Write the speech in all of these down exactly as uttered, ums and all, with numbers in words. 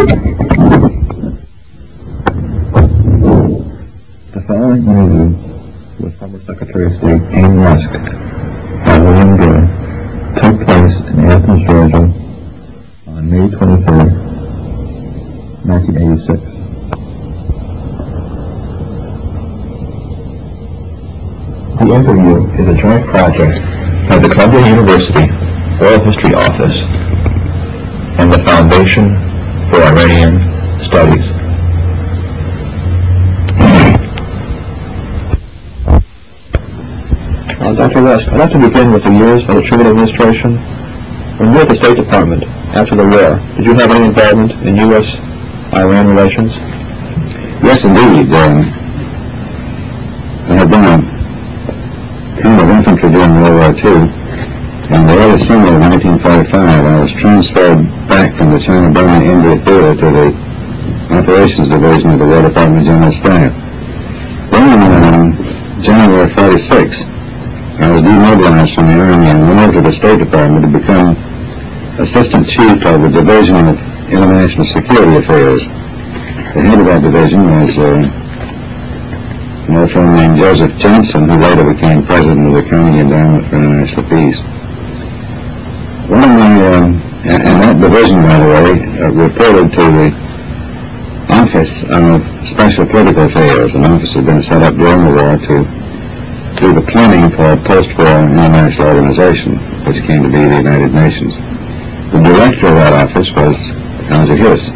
The following interview with former Secretary of State Abe Rusk by William Gray took place in Athens, Georgia on May twenty-third, nineteen eighty-six. The interview is a joint project by the Columbia University Oral History Office and the Foundation for Iranian Studies. Uh, Doctor Rusk, I'd like to begin with the years of the Truman administration. When you were at the State Department after the war, did you have any involvement in U S Iran relations? Yes, indeed. Um, I had been a colonel of infantry during World War Two. In the early summer of nineteen forty-five, I was transferred back from the China-Burma India Theater to the Operations Division of the War Department General Staff. Then in January forty-six, I was demobilized from the Army and went over to the State Department to become Assistant Chief of the Division of International Security Affairs. The head of that division was uh, an old friend named Joseph Jensen, who later became President of the Carnegie Endowment for International Peace. One of my, um, and, and that division, by the way, uh, reported to the Office of Special Political Affairs. An office had been set up during the war to do the planning for a post-war international organization, which came to be the United Nations. The director of that office was Alger Hiss.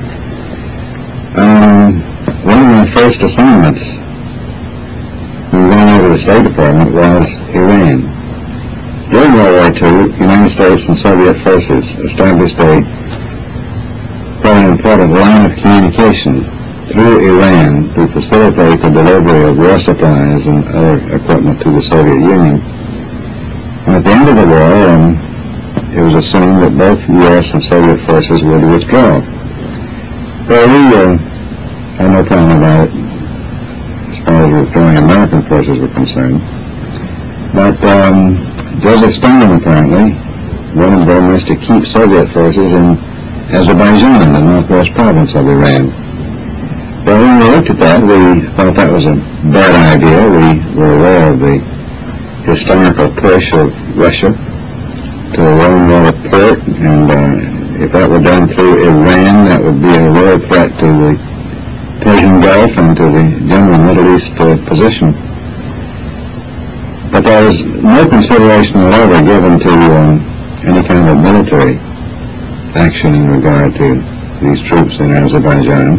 Um, one of my first assignments when we went over to the State Department was Iran. During World War Two, United States and Soviet forces established a very important line of communication through Iran to facilitate the delivery of war supplies and other equipment to the Soviet Union. And at the end of the war, um, it was assumed that both U S and Soviet forces would withdraw. Well, we uh, had no problem about it as far as withdrawing American forces were concerned. But um, Joseph Stalin apparently wanted very much to keep Soviet forces in Azerbaijan, the northwest province of Iran. But when we looked at that, we thought that was a bad idea. We were aware of the historical push of Russia to the Rome Water port, and uh, if that were done through Iran, that would be a real threat to the Persian Gulf and to the general Middle East uh, position. But there was no consideration whatever given to um, any kind of military action in regard to these troops in Azerbaijan.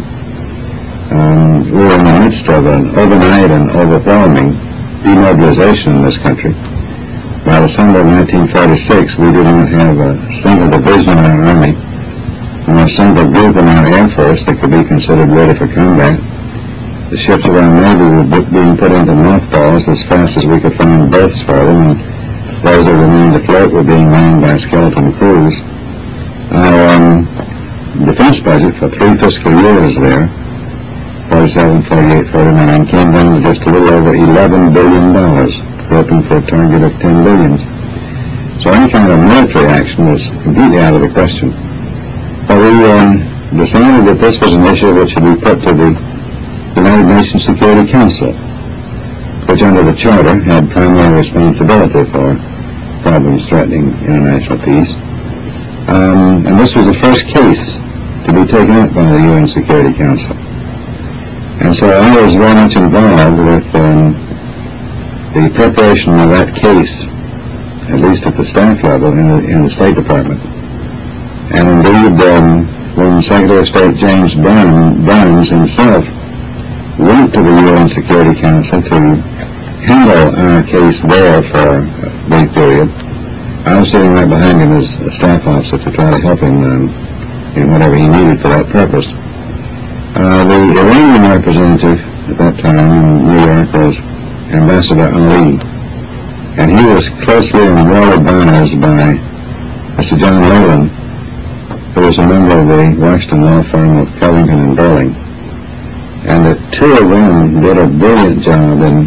Um, we were in the midst of an overnight and overwhelming demobilization in this country. By the summer of nineteen forty-six, we did not have a single division in our Army, and a single group in our Air Force that could be considered ready for combat. The ships of our Navy were being put into mothballs as fast as we could find berths for them, and those that remained afloat were being manned by skeleton crews. Our um, defense budget for three fiscal years there, forty-seven, forty-eight, forty-nine, came down to just a little over eleven billion dollars, hoping for a target of ten billion dollars. So any kind of military action was completely out of the question. But we um, decided that this was an issue which should be put to the United Nations Security Council, which under the Charter had primary responsibility for problems threatening international peace. Um, and this was the first case to be taken up by the U N Security Council. And so I was very much involved with um, the preparation of that case, at least at the staff level in the, in the State Department. And indeed, um, when Secretary of State James Burns himself went to the U N Security Council to handle our case there for a brief period, I was sitting right behind him as a staff officer to try to help him um, in whatever he needed for that purpose. Uh, the Iranian representative at that time in New York was Ambassador Ali, and he was closely and well advised by Mister John Leland, who was a member of the Washington law firm of Covington and Burling. And the two of them did a brilliant job in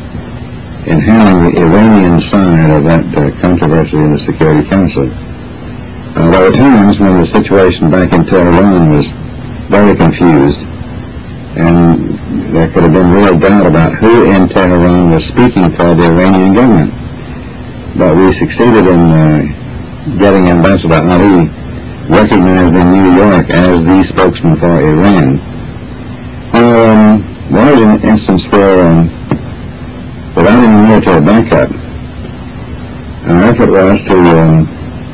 in handling the Iranian side of that uh, controversy in the Security Council. Uh, there were times when the situation back in Tehran was very confused, and there could have been real doubt about who in Tehran was speaking for the Iranian government. But we succeeded in uh, getting Ambassador Ali recognized in New York as the spokesman for Iran. Um, there was an instance where, um, without any military backup, our effort was to um,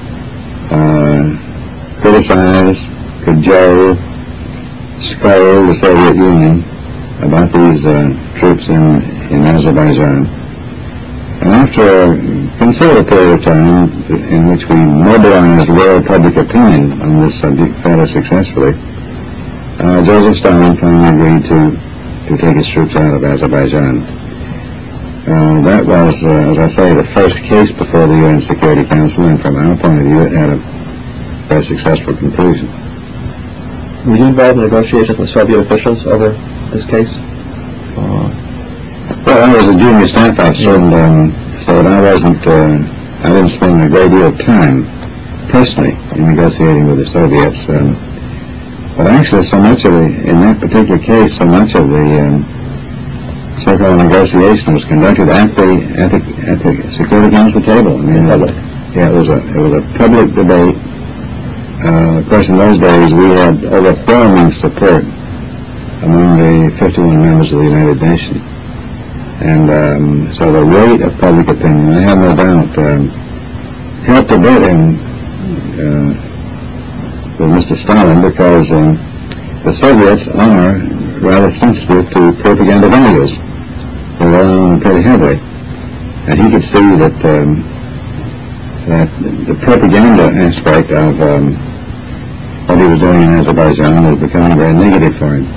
uh, criticize, cajole, scold the Soviet Union about these uh, troops in, in Azerbaijan. And after a considerable period of time in which we mobilized world public opinion on this subject fairly successfully, uh, Joseph Stalin finally agreed to, to take his troops out of Azerbaijan. Uh, that was, uh, as I say, the first case before the U N Security Council, and from our point of view, it had a very successful conclusion. Were you involved in negotiations with Soviet officials over this case? Uh, well, I was a junior staff officer, and um, so that I wasn't, uh, I didn't spend a great deal of time personally in negotiating with the Soviets. Um, but actually, so much of the, in that particular case, so much of the um, so-called negotiation was conducted at the, at the at the Security Council table. I mean, public. Yeah, it was a it was a public debate. Uh, of course, in those days, we had overwhelming support among the fifty-one members of the United Nations. And um, so the weight of public opinion, I have no doubt, um, helped a bit in, uh, with Mister Stalin, because um, the Soviets are rather sensitive to propaganda values. They rely on them pretty heavily. And he could see that, um, that the propaganda aspect of um, what he was doing in Azerbaijan was becoming very negative for him.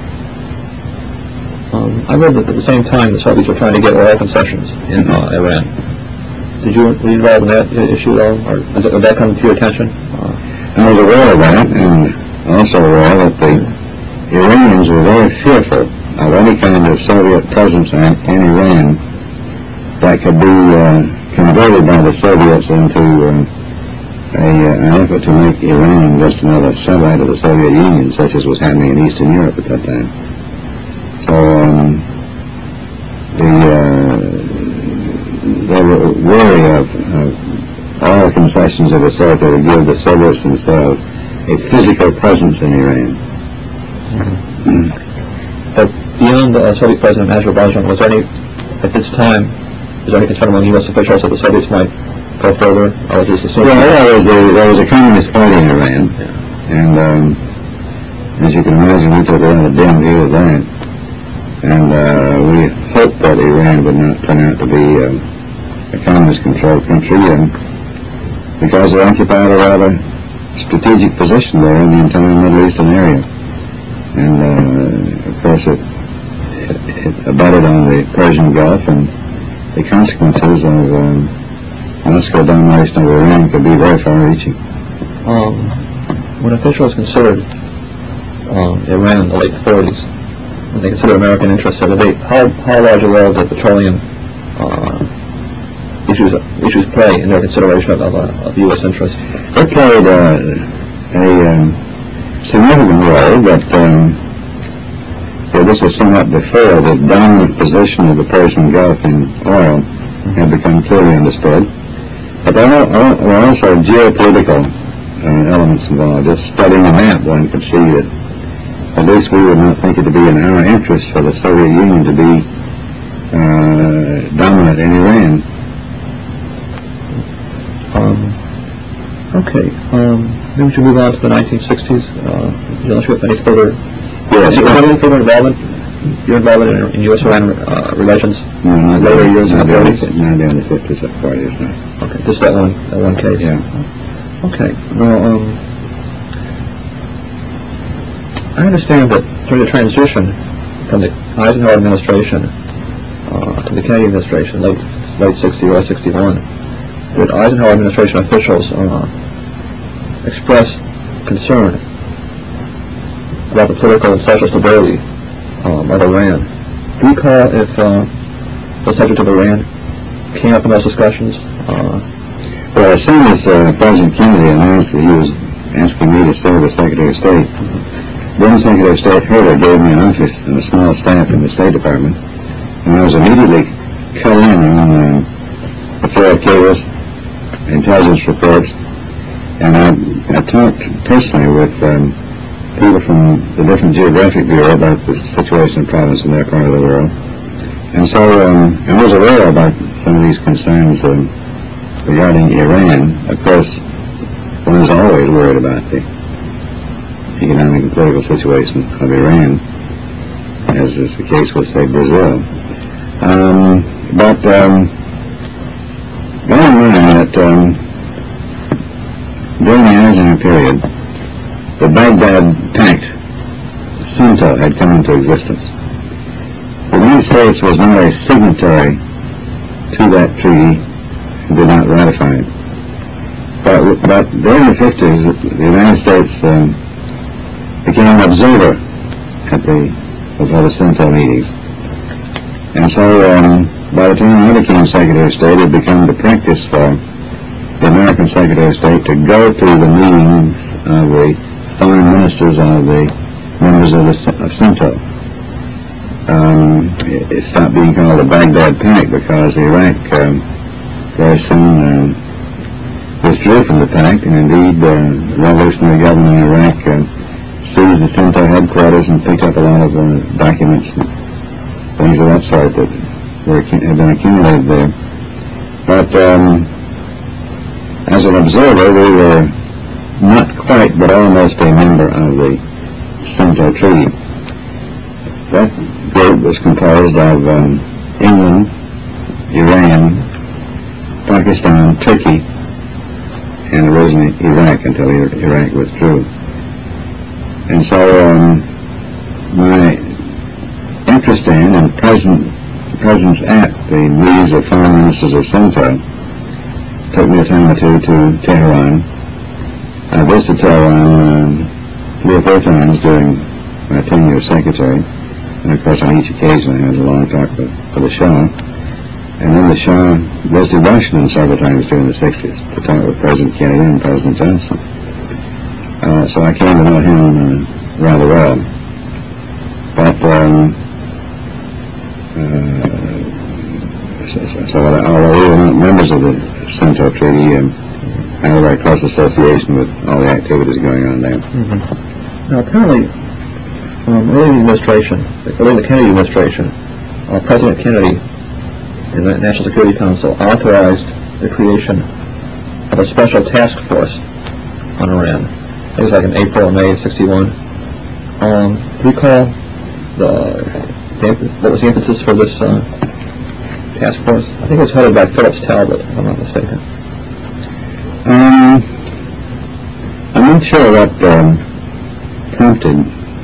Um, I read that at the same time the Soviets were trying to get oil concessions in uh, Iran. Did you, were you involved in that issue at all, or did that, that come to your attention? Uh, I was aware of that, and also aware that the Iranians were very fearful of any kind of Soviet presence in, in Iran that could be uh, converted by the Soviets into uh, a, uh, an effort to make Iran just another satellite of the Soviet Union, such as was happening in Eastern Europe at that time. So um, the, uh, they were wary of, of all the concessions of the sort that would give the Soviets themselves a physical presence in Iran. Mm-hmm. But beyond the uh, Soviet president of Azerbaijan, was there any, at this time, is there any concern among U S officials that the Soviets might go further, or was this assumed? Well, there was, the, there was a communist party in Iran, yeah. and um, as you can imagine, we took a lot of dim view of that. And uh, we hoped that Iran would not turn out to be um, a communist-controlled country, and because it occupied a rather strategic position there in the entire Middle Eastern area. And uh, of course, it, it, it abutted on the Persian Gulf, and the consequences of um, Moscow domination of Iran could be very far-reaching. Um, when officials considered um, Iran in the late forties, when they consider American interests, so they, how, how large a role did petroleum uh, issues issues play in their consideration of, of, uh, of U S interests? It played uh, a um, significant role, but um, well, this was somewhat before the dominant position of the Persian Gulf in oil had become clearly understood. But there were also geopolitical uh, elements involved. Just studying the map, one could see that at least we would not think it to be in our interest for the Soviet Union to be uh, dominant in Iran. Um, okay, um, maybe we should move on to the nineteen sixties. Uh, unless you have any further, yes, do you have any further involvement? Your involvement in, in U S Iran uh, relations no, not later years in the forties? forties? Not in the fifties or forties, no. Okay, just that one, that one case. Yeah. Okay. Well, um, I understand that during the transition from the Eisenhower administration uh, to the Kennedy administration, late late sixty or sixty-one, that Eisenhower administration officials uh, expressed concern about the political and social stability um, of Iran. Do you recall if uh, the subject of Iran came up in those discussions? Uh, well, as soon as uh, President Kennedy announced that he was asking me to serve as Secretary of State, then Secretary of State Herter gave me an office and a small staff in the State Department, and I was immediately cut in on uh, the floor of cables, intelligence reports, and I, I talked personally with um, people from the different geographic bureau about the situation of province in their part of the world. And so um, I was aware about some of these concerns um, regarding Iran. Of course, one is always worried about the economic and political situation of Iran, as is the case with, say, Brazil. Um, but um, bear in mind that um, during the Eisenhower period, the Baghdad Pact, SENTO, had come into existence. The United States was not a signatory to that treaty and did not ratify it. But, but during the fifties, the United States um, became an observer at the, of the SENTO meetings. And so um, by the time I became Secretary of State, it became the practice for the American Secretary of State to go to the meetings of the foreign ministers of the members of, the, of SENTO. Um, it, it stopped being called the Baghdad Pact because Iraq um, very soon um, withdrew from the pact, and indeed uh, the revolutionary government in Iraq uh, seized the SENTO headquarters and picked up a lot of uh, documents and things of that sort that were, had been accumulated there. But um, as an observer, we were not quite, but almost a member of the SENTO Treaty. That group was composed of um, England, Iran, Pakistan, Turkey, and originally Iraq until Iraq withdrew. And so um, my interest in and present, presence at the meetings of foreign ministers of SENTO took me a time or two to Tehran. I visited Tehran um, three or four times during my tenure as secretary, and of course on each occasion I had a long talk with, with the Shah. And then the Shah visited Washington several times during the sixties to talk with President Kennedy and President Johnson. Uh, so I came to know him uh, rather well. But um, uh, so, so although we were not members of the SENTO Treaty, um, I have a very close association with all the activities going on there. Mm-hmm. Now, apparently, um, early in the administration, early in the Kennedy administration, uh, President Kennedy and the National Security Council authorized the creation of a special task force on Iran. It was like in April or May of sixty-one. Um, do you recall the, the what was the impetus for this uh, task force? I think it was headed by Phillips Talbot, if I'm not mistaken. Um, I'm not sure what um, prompted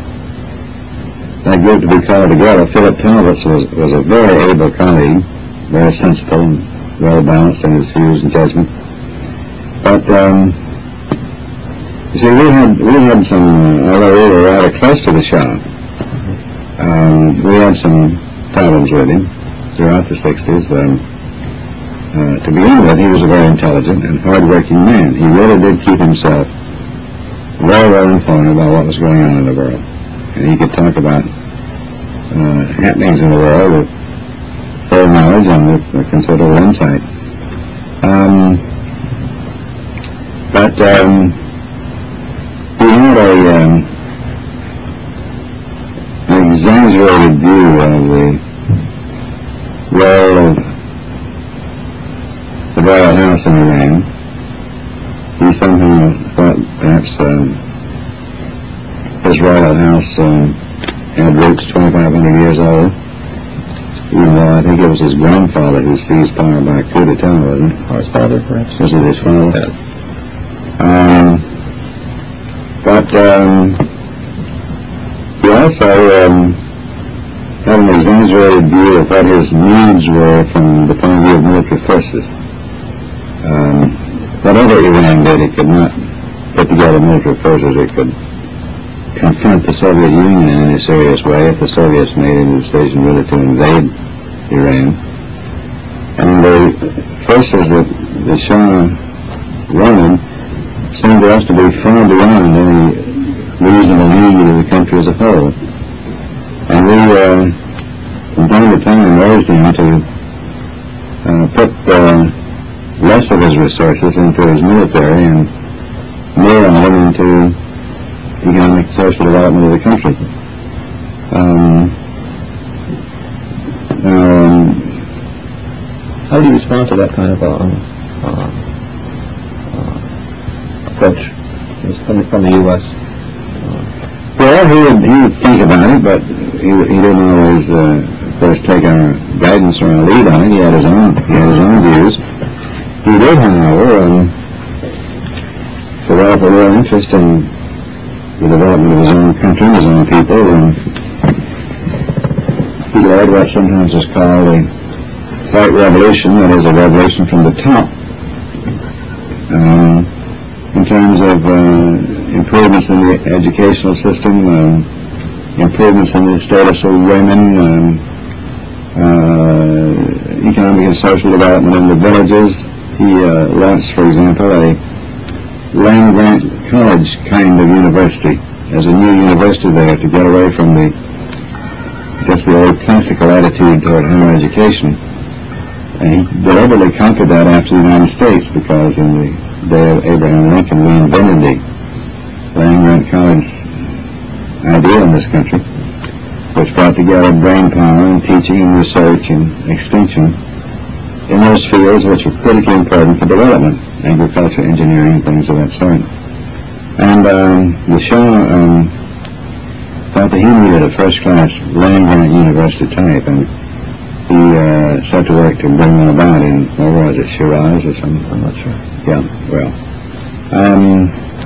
that group to be called together. Philip Talbot was, was a very able colleague, very sensible and well balanced in his views and judgment. But um, you see, we had we had some, uh, although we were rather close to the Shah, um, we had some problems with him throughout the sixties. Um, uh, to begin with, he was a very intelligent and hard-working man. He really did keep himself very well informed about what was going on in the world, and he could talk about uh, happenings in the world with full knowledge and with uh, considerable insight. Um, but um, he had a um, an exaggerated view of the role of the Royal House in Iran. He somehow thought perhaps um, his Royal House um, had roots twenty-five hundred years old, even though I think it was his grandfather who seized power by coup d'etat, wasn't it? Or his father, perhaps? Was it his father? Yeah. Um, but um, he also um, had an exaggerated view of what his needs were from the point of view of military forces. Um, whatever Iran did, it could not put together military forces. It could confront the Soviet Union in a serious way if the Soviets made a decision really to invade Iran. And the forces that the Shah wanted seemed to us to be far beyond any reasonable need of the country as a whole. And we, uh, from time to time, raised him to uh, put uh, less of his resources into his military and more of them into economic and social development of the country. Um, um, How do you respond to that kind of uh, um, uh, uh, approach from the, from the U S? Well, he would, he would think about it, but he, he didn't always, uh, of course, take our guidance or our lead on it. He had his own, he had his own views. He did, however, um, develop a real interest in the development of his own country, his own people, and he led what sometimes is called a white revolution, that is a revolution from the top, um, in terms of uh, improvements in the educational system, um, improvements in the status of women, um, uh, economic and social development in the villages. He uh, launched, for example, a land-grant college kind of university as a new university there to get away from the just the old classical attitude toward higher education. And he deliberately copied that after the United States, because in the day of Abraham Lincoln we invented the land-grant college idea in this country, which brought together brain power and teaching and research and extension in those fields which were critically important for development, agriculture, engineering, things of that sort. And um, the Shah um, thought that he needed a first-class land-grant university type, and he uh, set to work to bring one about in, where was it, Shiraz or something? I'm not sure. Yeah, well. Um,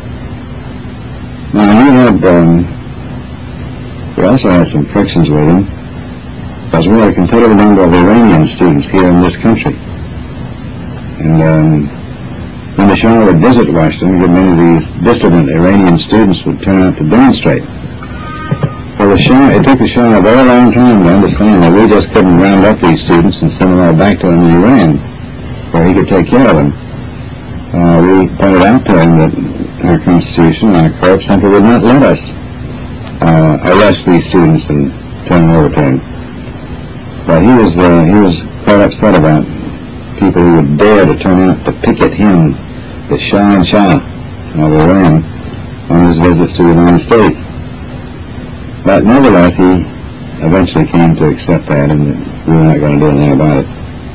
now, he had, um, we also had some frictions with him, because we had a considerable number of Iranian students here in this country. And um, when the Shah would visit Washington, many of these dissident Iranian students would turn out to demonstrate. For the Shah, it took the Shah a very long time to understand that we just couldn't round up these students and send them all back to him in Iran, where he could take care of them. Uh, we pointed out to him that our Constitution and our court simply would not let us uh, arrest these students and turn them over to him. But he was uh, he was quite upset about people who would dare to turn out to picket him, the Shah and Shah of Iran, on his visits to the United States. But nevertheless, he eventually came to accept that, and that we were not going to do anything about it.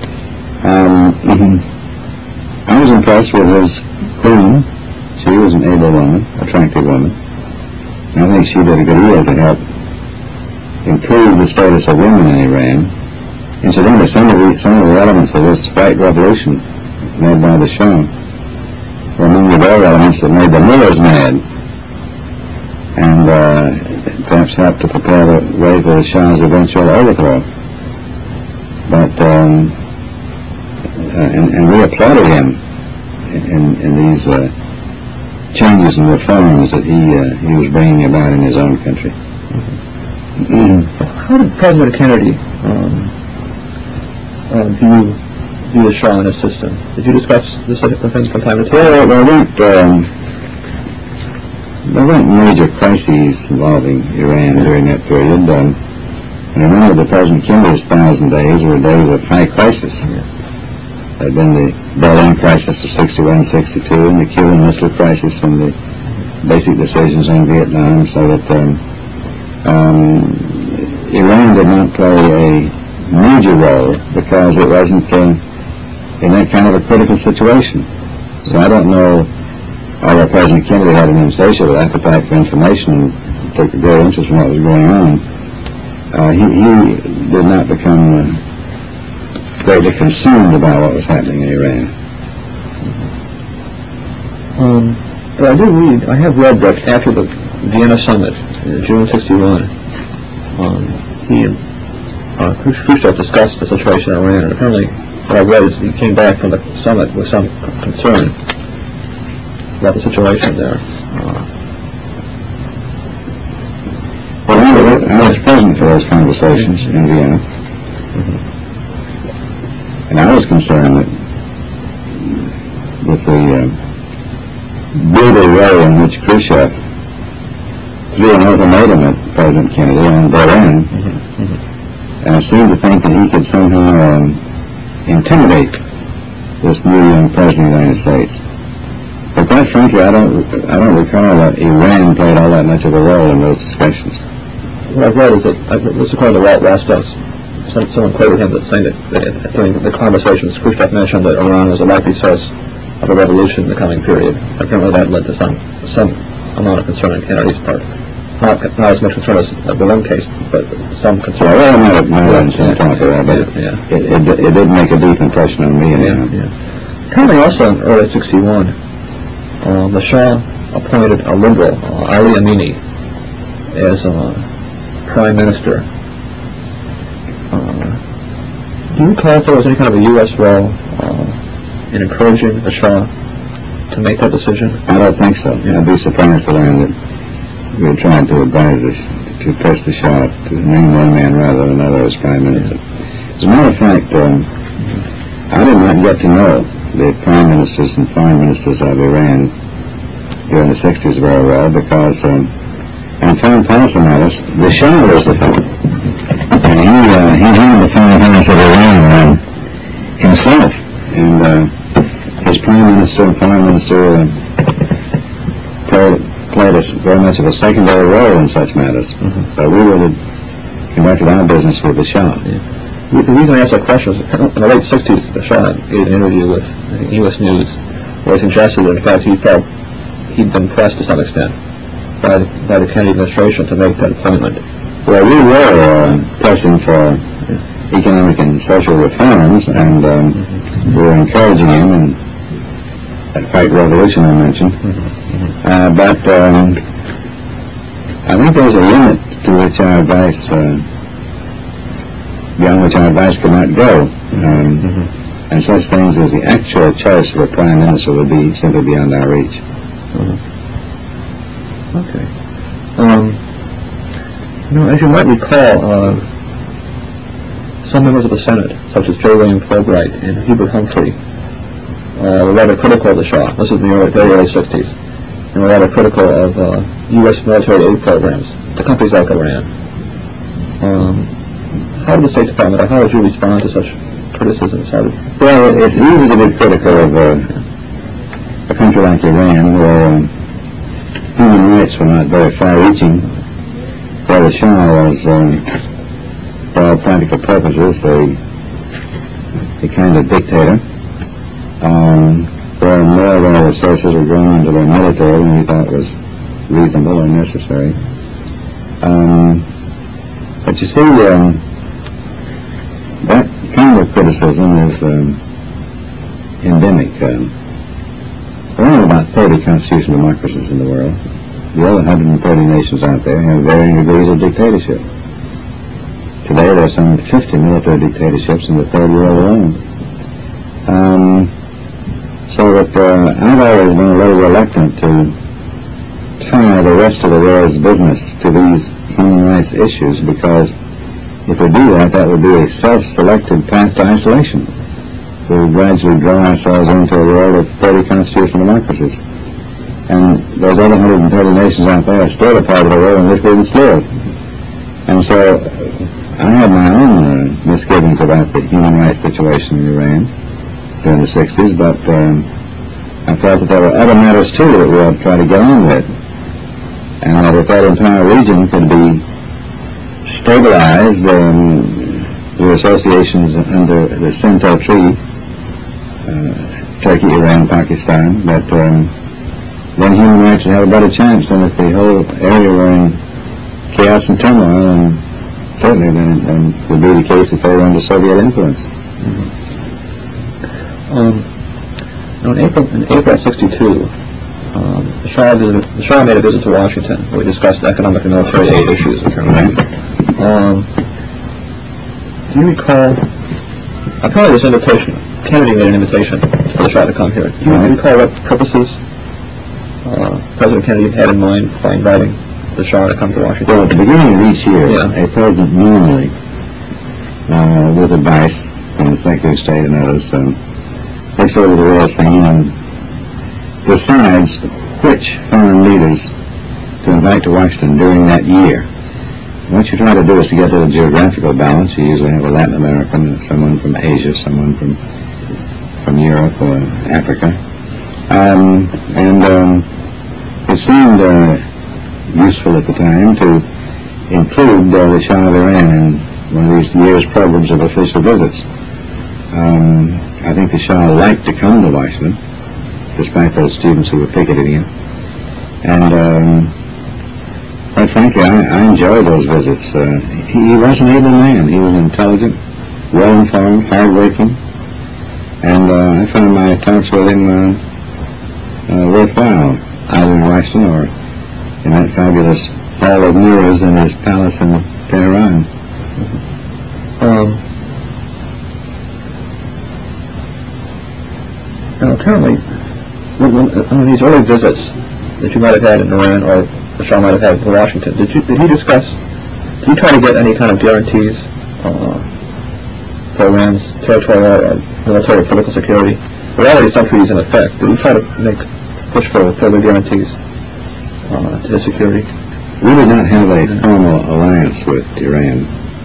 Um, I was impressed with his queen. She was an able woman, attractive woman. And I think she did a good deal to help improve the status of women in Iran. Incidentally, some of the some of the elements of this white revolution made by the Shah were among the very elements that made the mullahs mad, and uh, perhaps helped to prepare the way for the Shah's eventual overthrow. But um, uh, and, and we applauded him in, in these uh, changes and reforms that he uh, he was bringing about in his own country. Mm-hmm. How did President Kennedy um, uh, view, view the Shah and his system? Did you discuss this with him from time to time? Well, there weren't, um, there weren't major crises involving Iran during that period. Um, I remember the President Kennedy's thousand days were days of high crisis. Yeah. There had been the Berlin crisis of sixty-one sixty-two and the Cuban Missile Crisis and the basic decisions on Vietnam, so that um, um, Iran did not play a major role because it wasn't uh, in that kind of a critical situation. So I don't know, although President Kennedy had an insatiable appetite for information and took a great interest in what was going on, uh, he, he did not become uh, greatly concerned about what was happening in Iran. Um, but I do read, I have read that after the Vienna summit in June sixty-one, um, he and uh, Khrushchev discussed the situation in Iran, and apparently what I read is he came back from the summit with some concern about the situation there. Uh, well, I was, I was present for those conversations in Vienna, mm-hmm. and I was concerned that with the uh, brutal way in which Khrushchev threw an ultimatum at President Kennedy on Berlin, Mm-hmm. Mm-hmm. and seemed to think that he could somehow um, intimidate this new young president of the United States. But quite frankly, I don't, I don't recall that Iran played all that much of a role in those discussions. What I've read is that, uh, this is according to Walt Rostow, some, someone quoted him that saying that, that during the conversations, Khrushchev mentioned that Iran was a likely source of a revolution in the coming period. Apparently that led to some some amount of concern on Kennedy's part. Not, not as much concern as the Berlin case, but some concern. Well, I might have, might have some talk of that, but yeah, yeah. It, it, it did make a deep impression on me. Yeah, Anyhow. yeah. Apparently also in early sixty-one, um, the Shah appointed a liberal, uh, Ali Amini, as uh, prime minister. Uh, do you recall if there was any kind of a U S role uh, in encouraging the Shah to make that decision? I don't think so. Yeah. I'd be surprised to learn that we were trying to advise the, to press the Shah to name one man rather than another as prime minister. As a matter of fact, um, I did not get to know the prime ministers and foreign ministers of Iran during the sixties very well because, um, in foreign policy matters, the Shah was the fellow. And he, uh, he handled the foreign policy of Iran um, himself. And uh, his prime minister and foreign minister uh, played, played a, very much of a secondary role in such matters. Mm-hmm. So we really conducted our business with the Shah. Yeah. The reason I asked that question is in the late sixties, the Shah gave an interview with U S News where he suggested that in fact he felt he'd been pressed to some extent by the, by the Kennedy administration to make that appointment. Well, we were uh, pressing for economic and social reforms, and um, mm-hmm. we were encouraging him in that White Revolution I mentioned. Mm-hmm. Uh, but um, I think there's a limit to which our advice, uh, beyond which our advice could not go. Um, mm-hmm. And such things as the actual choice of a prime minister would be simply beyond our reach. Mm-hmm. Okay. Um, you know, as you might recall, uh, some members of the Senate, such as J. William Fulbright and Hubert Humphrey, uh, were rather critical of the Shah. This is in the early, very early sixties. And were rather critical of uh, U S military aid programs to countries like Iran. Um, how did the State Department, or how would you respond to such criticisms? How did, well, it's easy to be critical of uh, a country like Iran, where um, human rights were not very far-reaching, where the Shah was, um, for all practical purposes, a, a kind of dictator, um, where more of our resources were going into their military than we thought was reasonable or necessary. Um, but you see, um, that kind of criticism is um, endemic. Um, there are only about thirty constitutional democracies in the world. The other one hundred thirty nations out there have varying degrees of dictatorship. Today there are some fifty military dictatorships in the third world alone. Um, so that uh, I've always been a little reluctant to tie the rest of the world's business to these human rights issues, because if we do that, that would be a self-selected path to isolation. We would gradually draw ourselves into a world of thirty constitutional democracies. And those other one hundred thirty nations out there are still a part of the world in which we would live. And so I had my own uh, misgivings about the human rights situation in Iran during the sixties, but um, I felt that there were other matters too that we ought to try to get on with. And that if that entire region could be stabilized, um, the associations under the CENTO Treaty, uh, Turkey, Iran, Pakistan, that um, then human rights would have a better chance than if the whole area were in chaos and turmoil, and certainly then, then would be the case if they were under Soviet influence. Mm-hmm. Um, now in April, in April sixty-two, um, the, Shah visited, the Shah made a visit to Washington where we discussed economic and military aid issues. Um, do you recall, apparently this invitation, Kennedy made an invitation for the Shah to come here. Do you Right. recall what purposes uh, President Kennedy had in mind by inviting the Shah to come to Washington? Well, at the beginning of each year, Yeah. a president normally, uh, with advice from the Secretary of State and others, um, looks over the world scene and decides which foreign leaders to to invite to Washington during that year. What you try to do is to get to the geographical balance. You usually have a Latin American, someone from Asia, someone from from Europe or Africa. Um, and um, it seemed uh, useful at the time to include uh, the Shah of Iran in one of these year's programs of official visits. Um, I think the Shah liked to come to Washington, despite those students who were picketing him. And um, quite frankly, I, I enjoyed those visits. Uh, he, he was an able man. He was intelligent, well-informed, hard-working, and uh, I found my talks with him uh, uh, worthwhile, either in Washington or in that fabulous hall of mirrors in his palace in Tehran. Um, now, apparently, when, when, on these early visits that you might have had in Iran, or the Shah might have had in Washington, did you did he discuss? Did you try to get any kind of guarantees uh, for Iran's territorial or military or political security? There are already some treaties in effect. Did you try to make push for further guarantees uh, to his security? We did not have a formal alliance with Iran.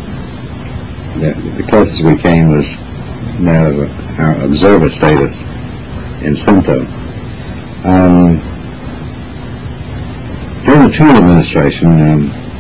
The, the closest we came was that of our observer status in Sinto. Um, during the Truman administration, um,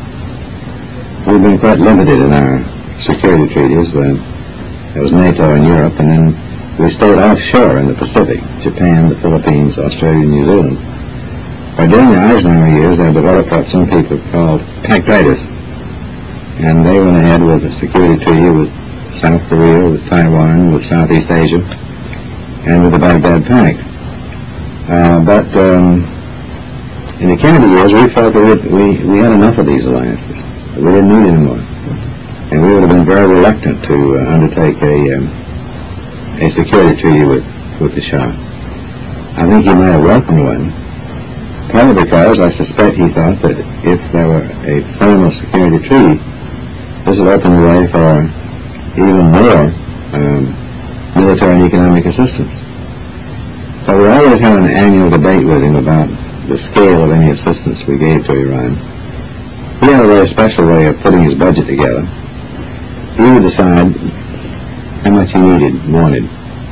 we've been quite limited in our security treaties. Uh, there was NATO in Europe, and then we stayed offshore in the Pacific, Japan, the Philippines, Australia, New Zealand. But during the Eisenhower years, they developed what some people called pactitis, and they went ahead with a security treaty with South Korea, with Taiwan, with Southeast Asia, and with the Baghdad Pact. Uh, but um, in the Kennedy years, we felt that we, we had enough of these alliances. We didn't need any more. And we would have been very reluctant to uh, undertake a, um, a security treaty with, with the Shah. I think he might have welcomed one, partly because I suspect he thought that if there were a formal security treaty, this would open the way for even more um, military and economic assistance. But we always had an annual debate with him about the scale of any assistance we gave to Iran. He had a very special way of putting his budget together. He would decide how much he needed, wanted,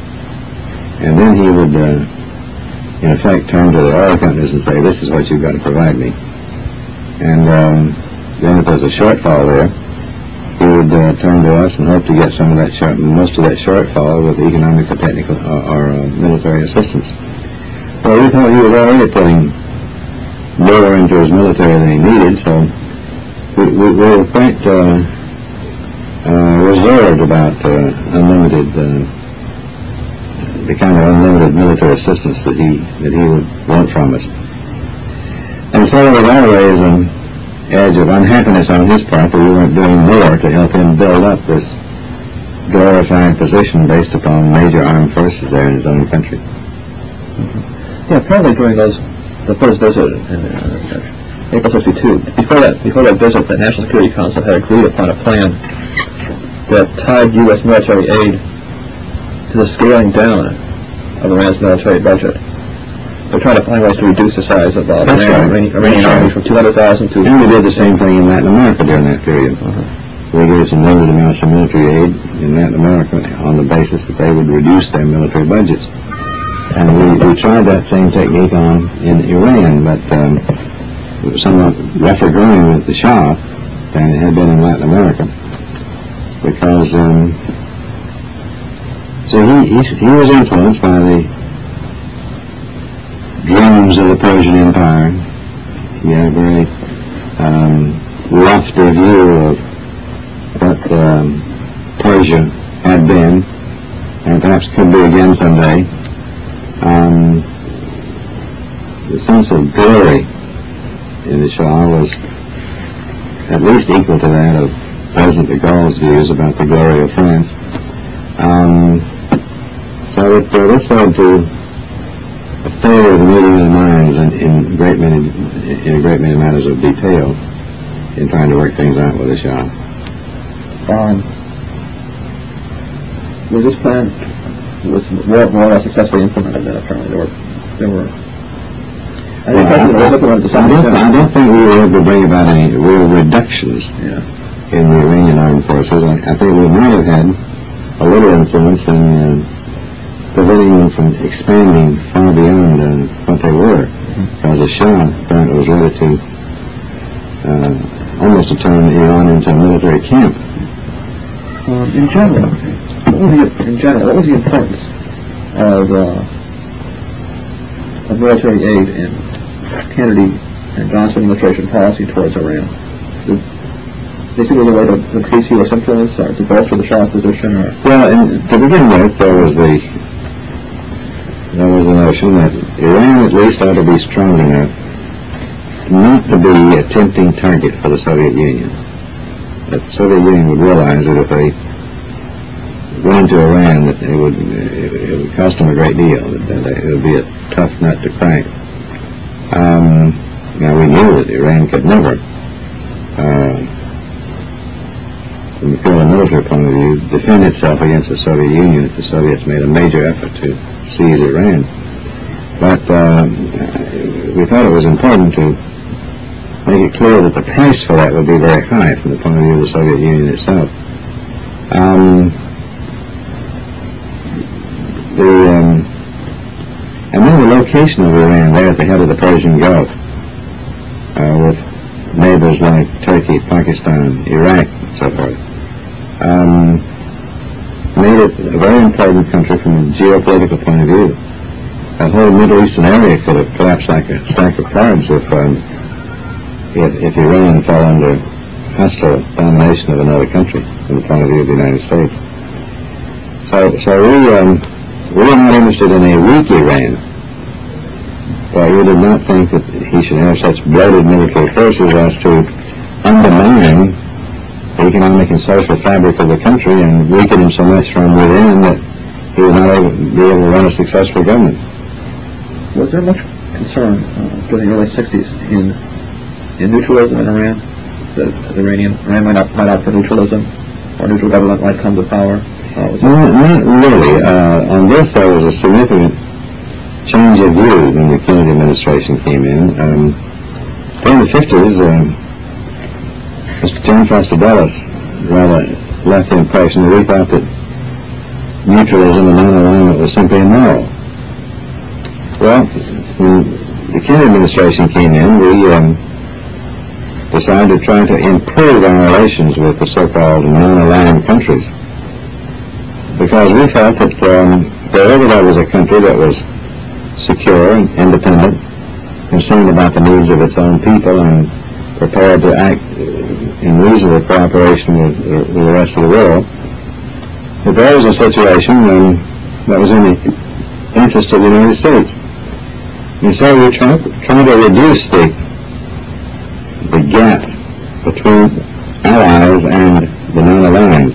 and then he would, uh, in effect, turn to the oil companies and say, "This is what you've got to provide me." And um, then, if there's a shortfall there, he would uh, turn to us and hope to get some of that short, most of that shortfall with economic or technical or, or uh, military assistance. Well, we thought he was already putting more into his military than he needed, so we, we, we were quite uh, uh, reserved about uh, unlimited, uh, the kind of unlimited military assistance that he that he would want from us. And so there was always an edge of unhappiness on his part that we weren't doing more to help him build up this glorified position based upon major armed forces there in his own country. Mm-hmm. Yeah, apparently during those the first visit in uh, April sixty-two, before that before that visit, the National Security Council had agreed upon a plan that tied U S military aid to the scaling down of Iran's military budget. They're trying to find ways to reduce the size of uh, That's Iran, right. Iranian, Iranian That's army right. from two hundred thousand to... And we did the same thing in Latin America during that period. Uh-huh. We gave some limited amounts of military aid in Latin America on the basis that they would reduce their military budgets. And we, we tried that same technique on in Iran, but um, it was somewhat rougher going with the Shah than it had been in Latin America. Because um, so he, he he was influenced by the dreams of the Persian Empire. He had a very um, lofty view of what um, Persia had been, and perhaps could be again someday. Um, the sense of glory in the Shah was at least equal to that of President de Gaulle's views about the glory of France. Um, so it, uh, this led to a failure of the meeting of the minds in, in great many in a great many matters of detail in trying to work things out with the Shah. Um, was this plan was more, more or less successfully implemented then apparently? There were, there were I think that's what I was looking at to some I don't, extent. I don't think we were able to bring about any real reductions Yeah. in the Iranian armed forces. I, I think we might have had a little influence in uh, preventing them from expanding far beyond uh, what they were, because the Shah apparently was ready to uh, almost to turn Iran into a military camp. Um, in general, what was the, in general, what was the importance of, uh, of military aid in Kennedy and Johnson administration policy towards Iran? Did they see it as a way to increase U S influence or to bolster the Shah's position? Or Well, and to begin with, there was the there was the notion that Iran at least ought to be strong enough not to be a tempting target for the Soviet Union. That the Soviet Union would realize that if they went into Iran, that it would it, it would cost them a great deal. That, that it would be a tough nut to crack. Um, now we knew that Iran could never, uh, from the purely military point of view, defend itself against the Soviet Union if the Soviets made a major effort to seize Iran. But uh, we thought it was important to make it clear that the price for that would be very high from the point of view of the Soviet Union itself. Um, the um, and then the location of Iran there at the head of the Persian Gulf, uh, with neighbors like Turkey, Pakistan, Iraq, and so forth, um, made it a very important country from a geopolitical point of view. The whole Middle Eastern area could have collapsed like a stack of cards if um, if, if Iran fell under hostile domination of another country from the point of view of the United States. So, so we um, we were not interested in a weak Iran, but we did not think that he should have such bloated military forces as to undermine the economic and social fabric of the country and weaken him so much from within that he would not able, be able to run a successful government. was there much concern uh, during the early sixties in in neutralism in Iran? That the Iranian Iran might opt, might opt for neutralism, or neutral government might come to power? Uh, was No, not really. Uh, on this, there was a significant change of view when the Kennedy administration came in. Um, during the fifties, um, Mister John Foster Dulles rather left the impression that we thought that neutralism and non-alignment was simply immoral. Well, when the Kennedy administration came in, we um, decided to try to improve our relations with the so-called non-aligned countries, because we felt that um, wherever there was a country that was secure and independent, concerned about the needs of its own people, and prepared to act in reasonable cooperation with, with the rest of the world, that there was a situation when that was in the interest of the United States. And so we try, try to reduce the, the gap between allies and the non-aligned.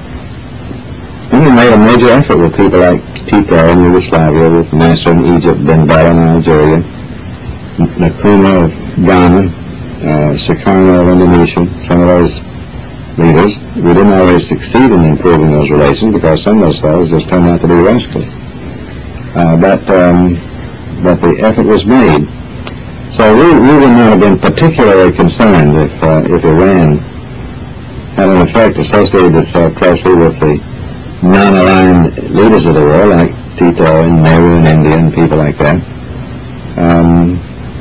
And we made a major effort with people like Tito in Yugoslavia, with Nasser in Egypt, Ben Bella in Algeria, Nkrumah of Ghana, uh, Sukarno of Indonesia, some of those leaders. We didn't always succeed in improving those relations because some of those fellows just turned out to be rascals. Uh, but, um, but the effort was made. So we, we would not have been particularly concerned if, uh, if Iran had in effect associated itself closely with the non-aligned leaders of the world, like Tito and Nehru in India and people like that. Um,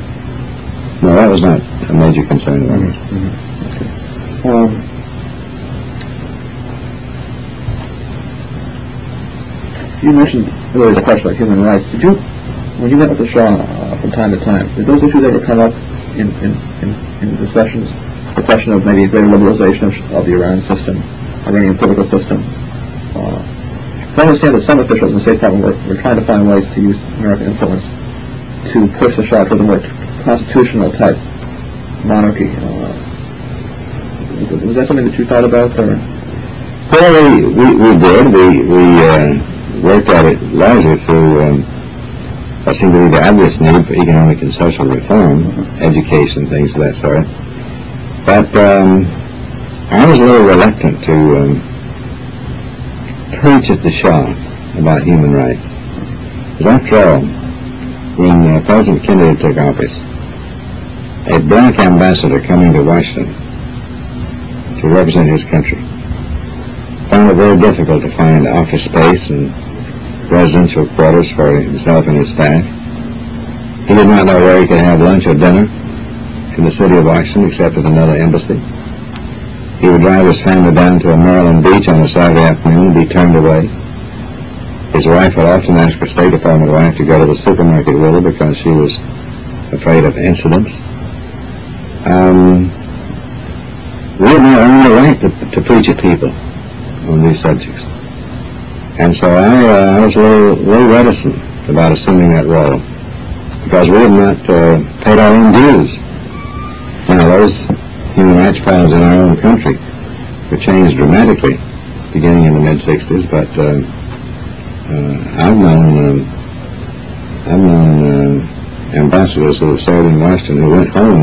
no, that was not a major concern of ours. Mm-hmm. Okay. Um, you mentioned earlier the question about human rights. Did you, when you met with the Shah uh, from time to time, did those issues ever come up in, in, in, in discussions? The question of maybe a greater liberalization of, of the Iranian system, Iranian political system. Uh, I understand that some officials in the State Department were, were trying to find ways to use American influence to push the Shah toward a more constitutional type monarchy. Uh, was, was that something that you thought about? Or? Well, we, we, we did. We, we uh, worked at it largely through um, what seemed to be the obvious need for economic and social reform, uh-huh. education, things of that sort. But um, I was a little reluctant to um, preach at the Shah about human rights. Because after all, when uh, President Kennedy took office, a black ambassador coming to Washington to represent his country found it very difficult to find office space and residential quarters for himself and his staff. He did not know where he could have lunch or dinner in the city of Washington except at another embassy. He would drive his family down to a Maryland beach on a Saturday afternoon and be turned away. His wife would often ask a State Department wife to go to the supermarket with her because she was afraid of incidents. Um, we had not earned the right to, to preach at people on these subjects. And so I, uh, I was a little, little reticent about assuming that role because we had not uh, paid our own dues. Now, those human rights problems in our own country were changed dramatically beginning in the mid-sixties, but uh, uh, I've known, um, I've known uh, ambassadors who have served in Washington who went home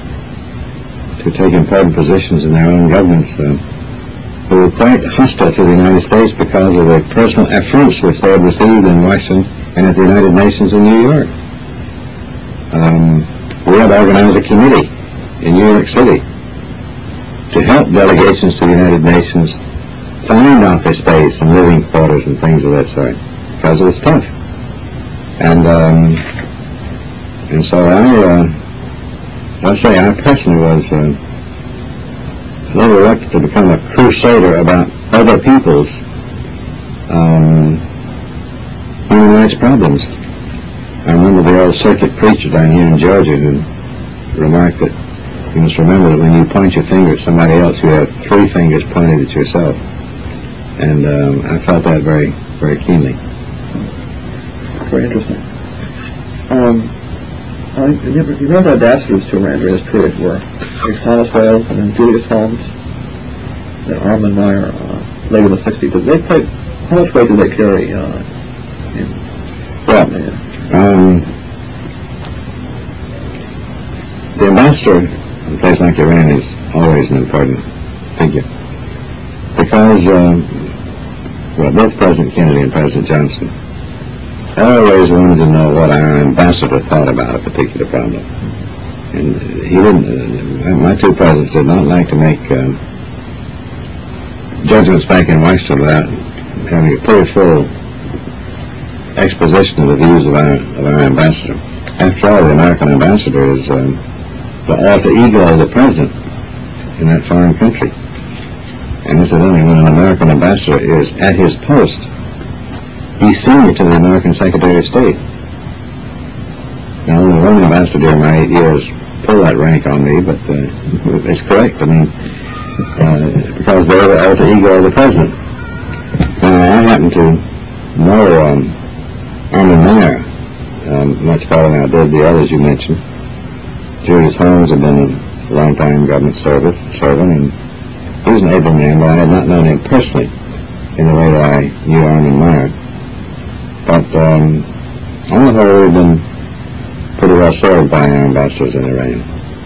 to take important positions in their own governments uh, who were quite hostile to the United States because of the personal affronts which they had received in Washington and at the United Nations in New York. Um, we had organized a committee in New York City to help delegations to the United Nations find office space and living quarters and things of that sort because it was tough. And um, and so I, uh, I say I personally was uh, a little reluctant to become a crusader about other people's um, human rights problems. I remember the old circuit preacher down here in Georgia who remarked that you must remember that when you point your finger at somebody else, you have three fingers pointed at yourself. And um, I felt that very, very keenly. Very interesting. Um, uh, you remember the ambassadors to Iran during this period were Thomas Wales and then Julius Holmes and Armin Meyer uh, late in the sixties. Did they play, how much weight did they carry? Uh, in, well, uh, um, the ambassador in a place like Iran is always an important figure because um, well, both President Kennedy and President Johnson always wanted to know what our ambassador thought about a particular problem. And he didn't, uh, my two presidents did not like to make uh, judgments back in Washington without having a pretty full exposition of the views of our, of our ambassador. After all, the American ambassador is um, the alter ego of the president in that foreign country. And incidentally, when an American ambassador is at his post, he's senior to the American Secretary of State. Now, only one ambassador during my eight years pulled that rank on me, but uh, it's correct. I mean, uh, because they're the alter ego of the president. Now, I happen to know um, Armin Meyer um, much better than I did the others you mentioned. Julius Holmes had been a long time government service, servant, and he was an able man, but I had not known him personally in the way that I knew Armin Meyer. But um, on the whole, we've been pretty well served by our ambassadors in Iran.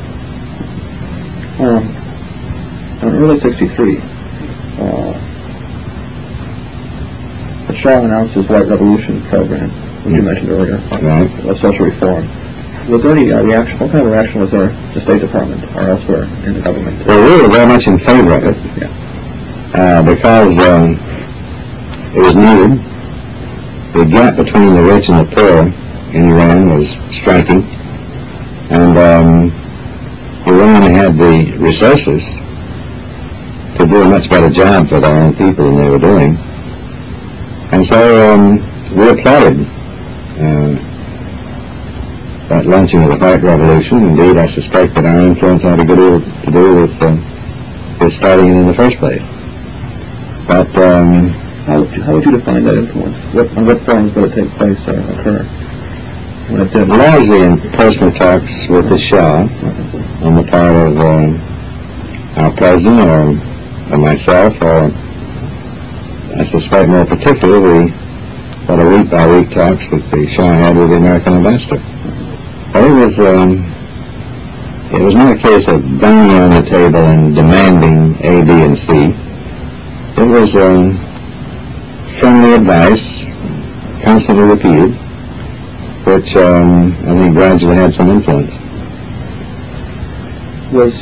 Um, in early sixty-three, uh, the Shah announced his White Revolution program, which you mentioned earlier, Right. of social reform. Was there any uh, reaction? What kind of reaction was there in the State Department or elsewhere in the government? Well, we were very much in favor of it. Yeah. Uh, because um, it was needed. The gap between the rich and the poor in Iran was striking, and um, Iran had the resources to do a much better job for their own people than they were doing, and so um, we applauded uh, that launching of the White Revolution. Indeed, I suspect that our influence had a good deal to do with uh, his starting it in the first place. But um, how, would you, how would you define that influence? What, on what forms would it take place or occur when it did? largely in personal talks with the Shah on the part of uh, our president or, or myself, or I suspect more particularly what a week-by-week talks that the Shah had with the American ambassador. But it was um, it was not a case of banging on the table and demanding A, B, and C. It was um, friendly advice, constantly repeated, which um, I think gradually had some influence. Was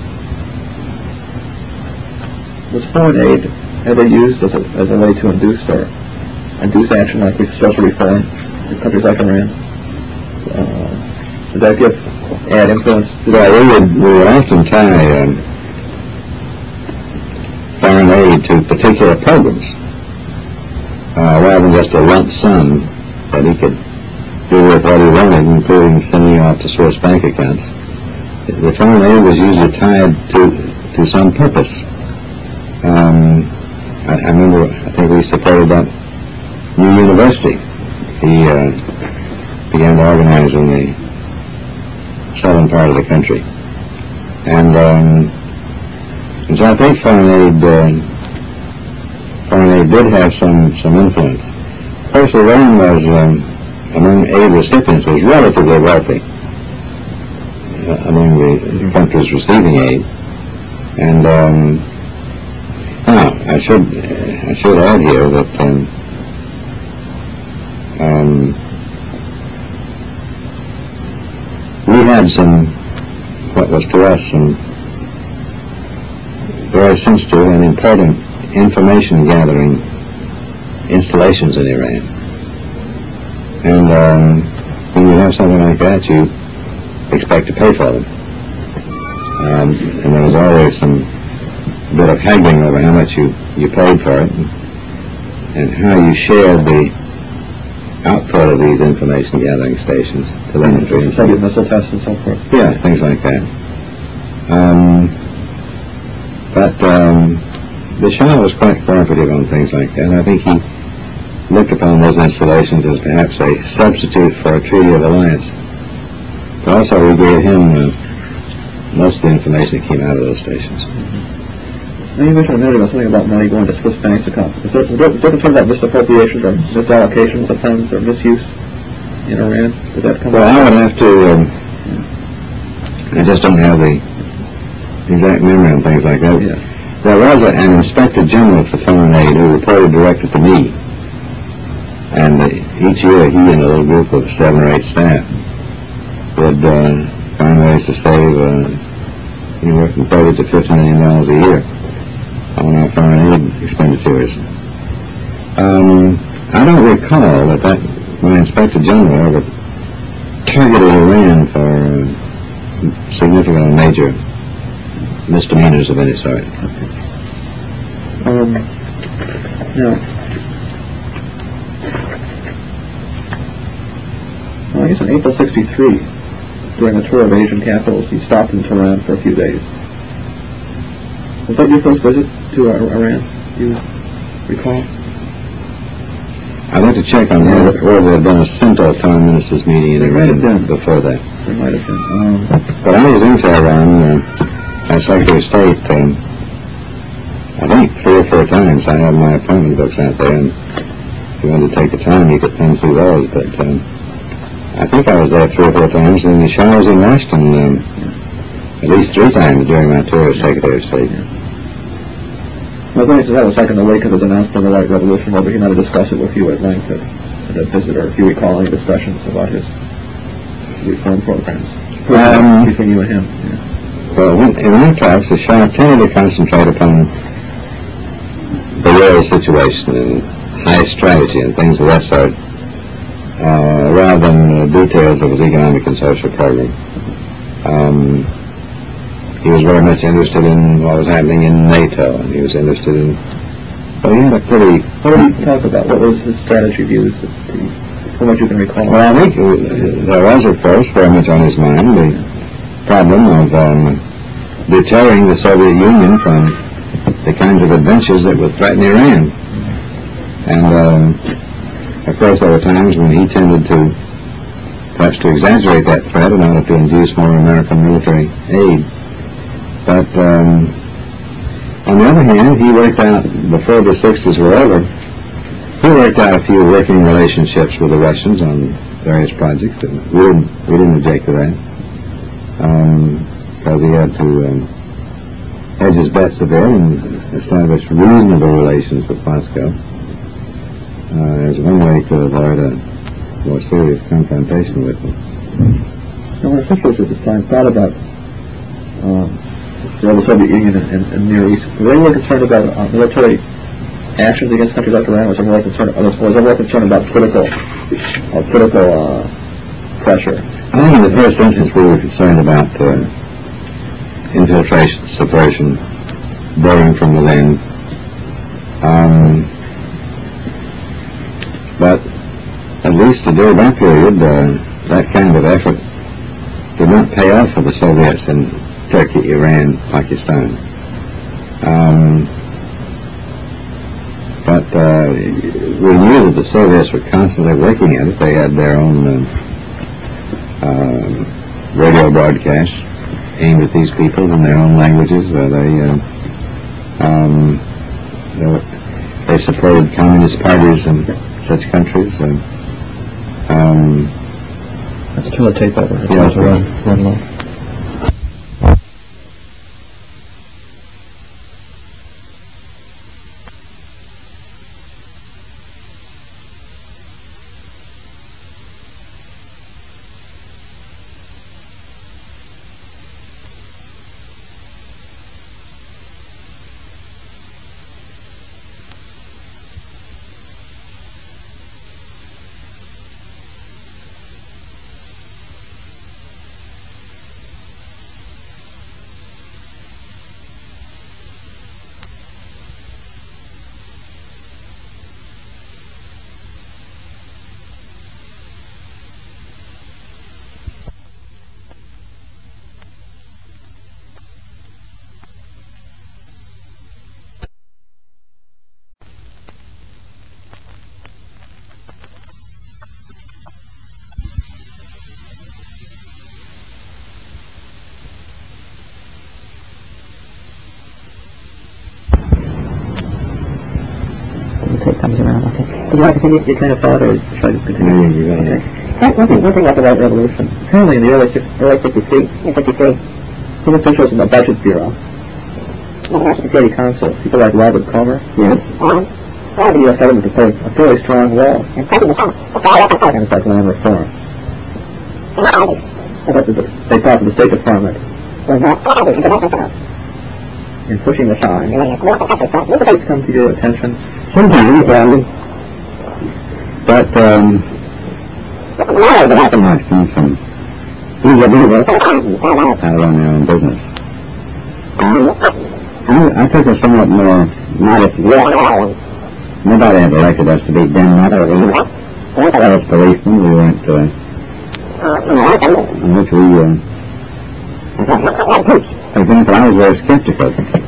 was foreign aid ever used as a as a way to induce or induce action like with social reform in countries like Iran? Uh, did that give add influence to Well, that? we would, we would often tie um, foreign aid to particular programs, uh, rather than just a lump sum that he could do with what he wanted, including sending off to Swiss bank accounts. The foreign aid was usually tied to to some purpose. Um, I, I remember, I think we supported that new university. He uh, began to organize in the southern part of the country. And, um, and so I think foreign aid, uh, foreign aid did have some, some influence. Of course, Iran was, um, among aid recipients, was relatively wealthy uh, among the countries receiving aid. And um, now, I should, I should add here that um, um, we had some, what was to us, some very sensitive and important information gathering installations in Iran. And um, when you have something like that, you expect to pay for them. Um, and there was always some bit of haggling over how much you, you paid for it and, and how you shared the output of these information gathering stations, telemetry and Soviet missile tests and so forth. yeah, things like that. Um, but um, the Shah was quite cooperative on things like that. I think he looked upon those installations as perhaps a substitute for a treaty of alliance. But also we gave him uh, most of the information that came out of those stations. Now you mentioned a minute ago something about money going to Swiss banks accounts. Is there, is there, is there concern about misappropriations or misallocations of funds or misuse in Iran? Did that come Well, up? I would have to, um, I just don't have the exact memory on things like that. Yeah. There was a, an inspector general for foreign aid who reported directly to me. And uh, each year he and a little group of seven or eight staff would uh, find ways to save uh, anywhere from thirty to fifty million dollars a year on our foreign aid expenditures. Um, I don't recall that, that my inspector general ever targeted Iran for uh, significant or major misdemeanors of any sort. Um, now, well, I guess in April sixty-three, during a tour of Asian capitals, he stopped in Tehran for a few days. Was that your first visit to uh, Iran, do you recall? I'd like to check on whether, whether there had been a Central Foreign Ministers meeting in There might Iran have been. before that. There might have been. Um, But I was in Tehran uh, as Secretary of State, um, I think three or four times. I have my appointment books out there, and if you wanted to take the time, you could thumb through those. But um, I think I was there three or four times, and the Shah was in Washington um, at least three times during my tour as Secretary of State. Well, I think that was like in the wake of his announcement of the White Revolution, whether he might have discussed it with you at length at, at a visit, or if you recall any discussions about his reform programs Um, between you and him. Yeah. Well, in in my talks, the Shah tended to concentrate upon the world situation and high strategy and things of that sort, uh, rather than uh, details of his economic and social program. Um, he was very much interested in what was happening in NATO, and he was interested in, so he had a pretty, What did he talk about? What was his strategy views, that he, from what you can recall? well, I think uh, there was, of course, very much on his mind the problem of um, deterring the Soviet Union from the kinds of adventures that would threaten Iran. And, um, of course, there were times when he tended to, perhaps to exaggerate that threat in order to induce more American military aid. But, um, on the other hand, he worked out, before the sixties were over, he worked out a few working relationships with the Russians on various projects, and we didn't, we didn't object to that. Um, because he had to um, hedge his bets a bit and establish reasonable relations with Moscow. Uh, as one way to avoid a more serious confrontation with them. Now, when officials at this time thought about um, the Soviet Union and, and, and Near East, were they more concerned about uh, military actions against countries like Iran? Was there more concerned? Was there more concerned about political, uh, political uh, pressure? I think in the first instance we were concerned about uh, infiltration, subversion, boring from within. Um, but at least during that period, uh, that kind of effort did not pay off for the Soviets in Turkey, Iran, Pakistan. Um, but uh, we knew that the Soviets were constantly working at it. They had their own uh, uh, radio broadcasts aimed at these people in their own languages. Uh, they, uh, um, they they supported communist parties in such countries. Uh, um, Let's turn the tape over. It's Yeah, about to run, run low. Tape comes around, okay. Did you want to continue your train of thought, or should I just continue? No, you got it. Okay. One thing, one thing about the White Revolution. Apparently, in the early, early sixty-three, in fifty-three, some officials in the Budget Bureau, the National Security Council, people like Robert Comer, Yeah. um, allowed the U S government to play a fairly strong role in things like land reform. I thought that the, they thought that the State Department was not in pushing the Shah. What has come to your attention? Sometimes, um, but, um, it happened last time some individuals out on their own business. I, I took a somewhat more modest view. Nobody had elected us to be dim or as policemen. We weren't, uh, in which we, uh, for example, I was very skeptical.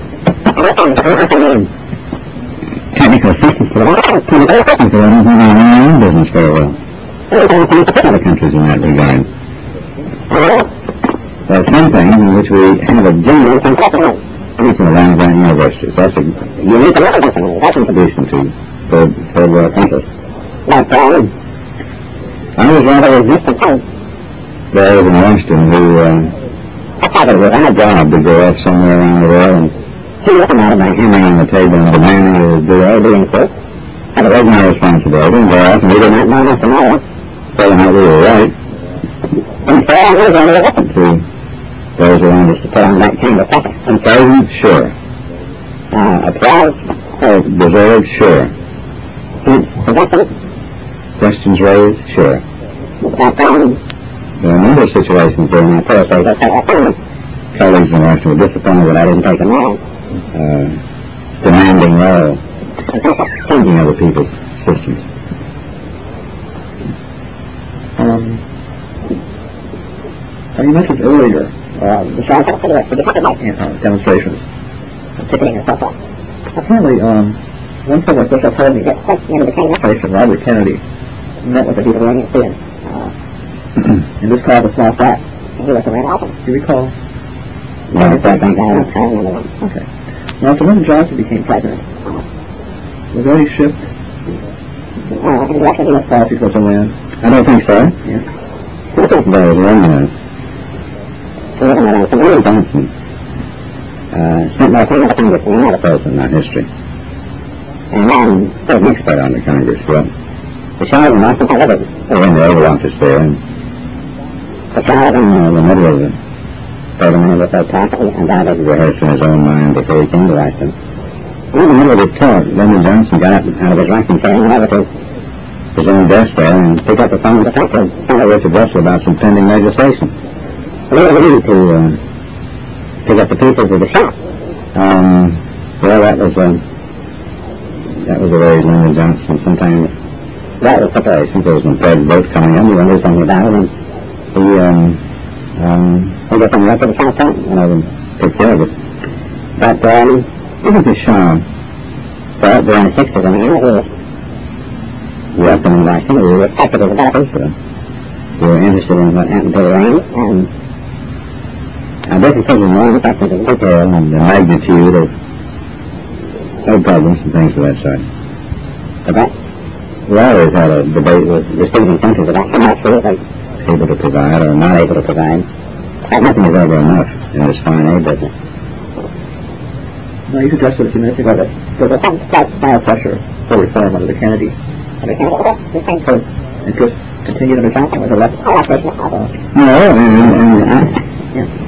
Technical assistance to the people I don't think they know their own business very well. Other countries in that regard. There are some things in which we have a general contribution to land grant universities. That's a unique contribution to for for the countries. But um, I was rather resistant to there was in Washington who um, I thought it was our job to go off somewhere around the world and see what I'm out of my hammering on the table and demanding to do all doing so. And it was my responsibility, and very often we did not know enough to know whether or not we were right. And so I was only reluctant to those around us to put on that kind of pressure. Encouragement, sure. Uh, applause, uh, deserved, sure. Hints, suggestions, questions raised, sure. But, um, there are a number of situations during my course I guess I found colleagues in Washington were disappointed that I didn't take them on. Uh, demanding role, changing other people's systems. Um, you mentioned earlier uh, the uh, demonstrations, ticketing and so forth. Apparently, um, one former official told me that President Robert Kennedy met with the people in Union uh, and this caused a small fight. He was around often. Do you recall? No, I don't think I remember one. Okay. Now, so when Johnson became president, was there any shift Uh, in the policy towards the land? I don't think so. Yeah. There was one uh, William Johnson uh, spent more time with the Congress than another person in our history. And um, was an expert on the Congress, well. The Shah was in Washington, was it? They were in the Oval Office there, and the Shah was in uh, the middle of the program, and was so talking about it, rehearsed in his own mind before he came to Washington. And in the middle of his talk, Lyndon Johnson got up out of his rocking chair and went over to his own desk there and picked up the phone to talk to Senator Richard Russell about some pending legislation. We were ready to uh, pick up the pieces with the Shah. Um, well, that was um, that was the way Lyndon Johnson sometimes. That was situations. There was an important vote coming in. We wondered something about it, and he um, um, he got something right to the Shah's time, and I would take care of it. But um, I think the Shah, well, during the sixties, I mean, he was welcome in Washington. We respected his abilities. So we were interested in what happened to Iran, and I did consider more interested in detail and the magnitude of trade problems and things of that sort. But that, we always had a debate with receiving countries about how much we were able to provide or not able to provide. But nothing is ever enough in this foreign aid business. Now, you suggested a few minutes ago that there was a slight style pressure for reform under the Kennedy. Under Kennedy, the same sort of interest continued under Johnson with a less. Uh, no, and, and I, yeah.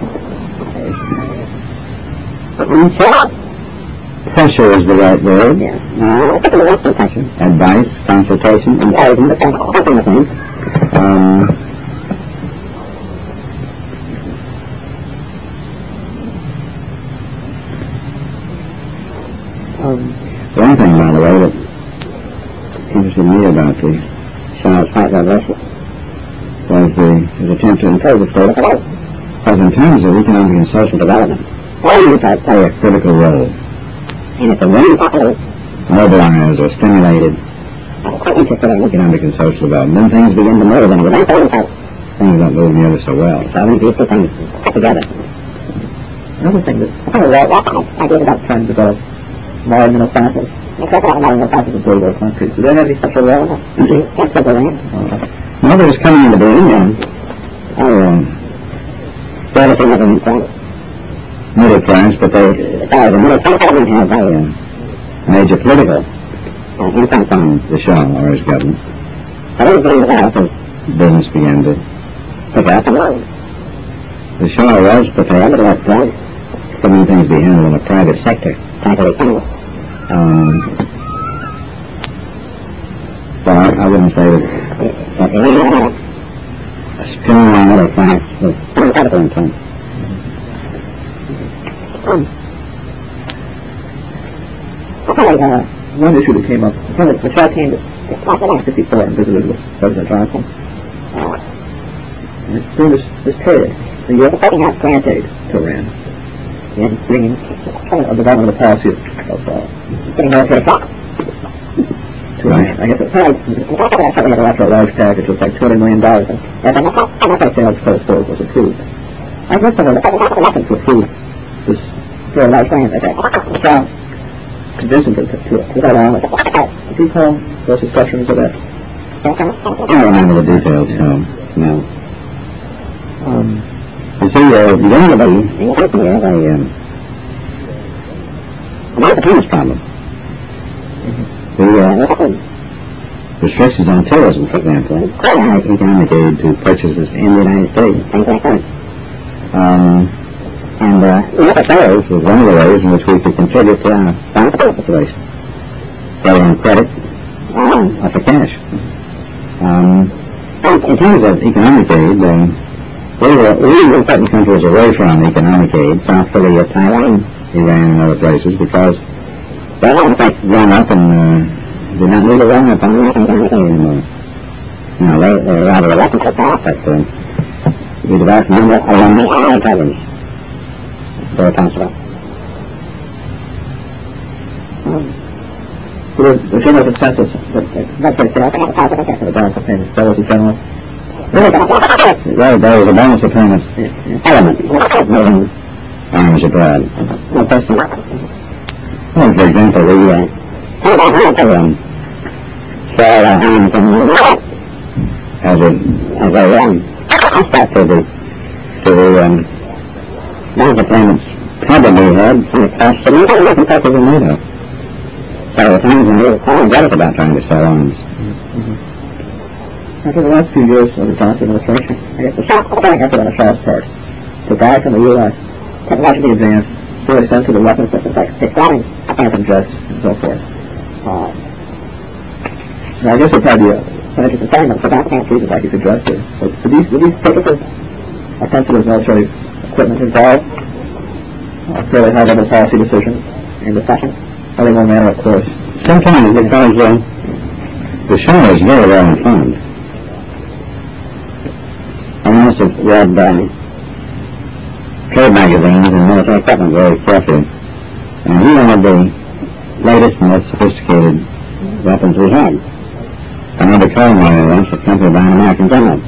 Pressure is the right word. Yeah. Uh, pressure. Advice, consultation, encouragement, that kind of thing. Um, um, one thing, by the way, that interested me about the Shah's fight revolution was the, his attempt to impose the status quo. Because in terms of economic and social development, all play a critical role. And if the women properly mobilized or stimulated interested in economic and social development, then things begin to move, and without those things don't move nearly so well. So I think these two things put together. Another thing that I think that idea about trying to develop modern middle classes. It's not about modern middle classes in third world countries. Do they have any special role in that? That's what they're in. Well, there was coming into being, and oh, um, there was another point. Middle class, but they, as a middle class, they have a uh, major political uh, influence on the Shah or his government. But it was being developed as business began to pick up and roll. The Shah was prepared to let uh, so many things be handled in the private sector, private economy. Um, well, I, I wouldn't say that, that they really had a, a strong middle class with strong political influence. Um, uh, one issue that came up, the Shah came to fifty-four and visited with President Johnson. And during this, this period, the U S setting out grant aid to Iran, and bringing a development of the policy of, of uh, getting military stock to Iran. I guess it was after a large package, it was like two hundred million dollars, and the multi-sales proposal was approved. I guess there was nothing to approve this very large grant. I think Shah convinced him to, to, to, to go along with it. Do you recall those discussions of that? I don't remember the details, no. no. Um, you see, uh, the end of the, you have a, um, about the payments problem. Mm-hmm. The, uh, restrictions on tourism, for example, economic aid to purchases in the United States, things like that. Um, and, uh, F S Os was one of the ways in which we could contribute to our foreign support situation. Whether on credit, uh, or for cash. Um, in terms of economic aid, um, we were leaving certain countries away from economic aid, South Korea, Taiwan, Iran, and other places, because they had in fact grown up and uh, did not need to run up on economic aid anymore. You know, they, they were rather reluctant to that, but uh, we developed a number of alumni programs. Very possible. Um, So the general consensus that that's what it's the balance of payments. That was the general. Well, there was a balance of payments element moving arms abroad. No question. Well, for example, the uh, um, sell our arms in as a as a um, offset to the to the um, balance of payments probably had from the cost of the prices in NATO. So at times when we were quite jealous about trying to sell arms. Mm-hmm. After the last few years of the Johnson administration, I guess the Shah, the effort on the Shah's part to buy from the U S technologically advanced, really sensitive weapon systems like squadron, phantom jets, and so forth. Uh, now, I guess it would probably be a, an interesting segment for that reasons like you suggested. But do these, do these purposes are sensitive military equipment involved uh, fairly high-level policy decisions and discussions? Are they more matter of course? Sometimes because uh, the Shah is very well informed. I must have read uh, trade magazines and military equipment very carefully. And he wanted the latest and most sophisticated weapons we had. I remember calling one of once accompanied by an American general.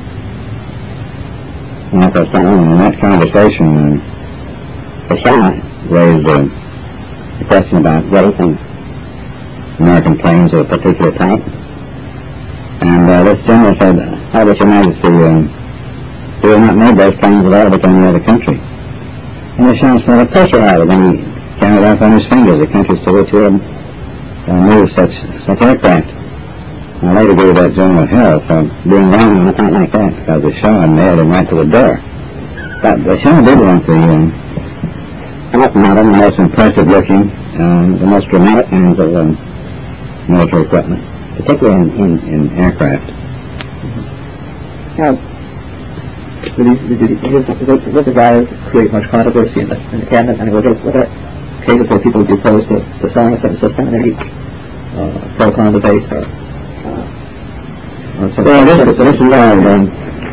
And of course, in that conversation, uh, the Shah raised uh, the question about getting some American planes of a particular type. And uh, this general said, "Oh, but Your Majesty, uh, we have not made those planes available to any other country." And the Shah said, "Of course you have." Then he counted off on his fingers the countries to which he had uh, moved such such aircraft. I later gave that general hell for being wrong on a point like that, because the Shah nailed him right to the door. But the Shah did want the um, most modern, the most impressive looking, um, the most dramatic kinds of um, military equipment, particularly in, in, in aircraft. Now, did, he, did, he, did, did, did the guy create much controversy in the, in the cabinet? I mean, were there, were there cases where people would be opposed to, to selling a certain system and any uh, pro-con debate? Or, uh, well, this, this involved um,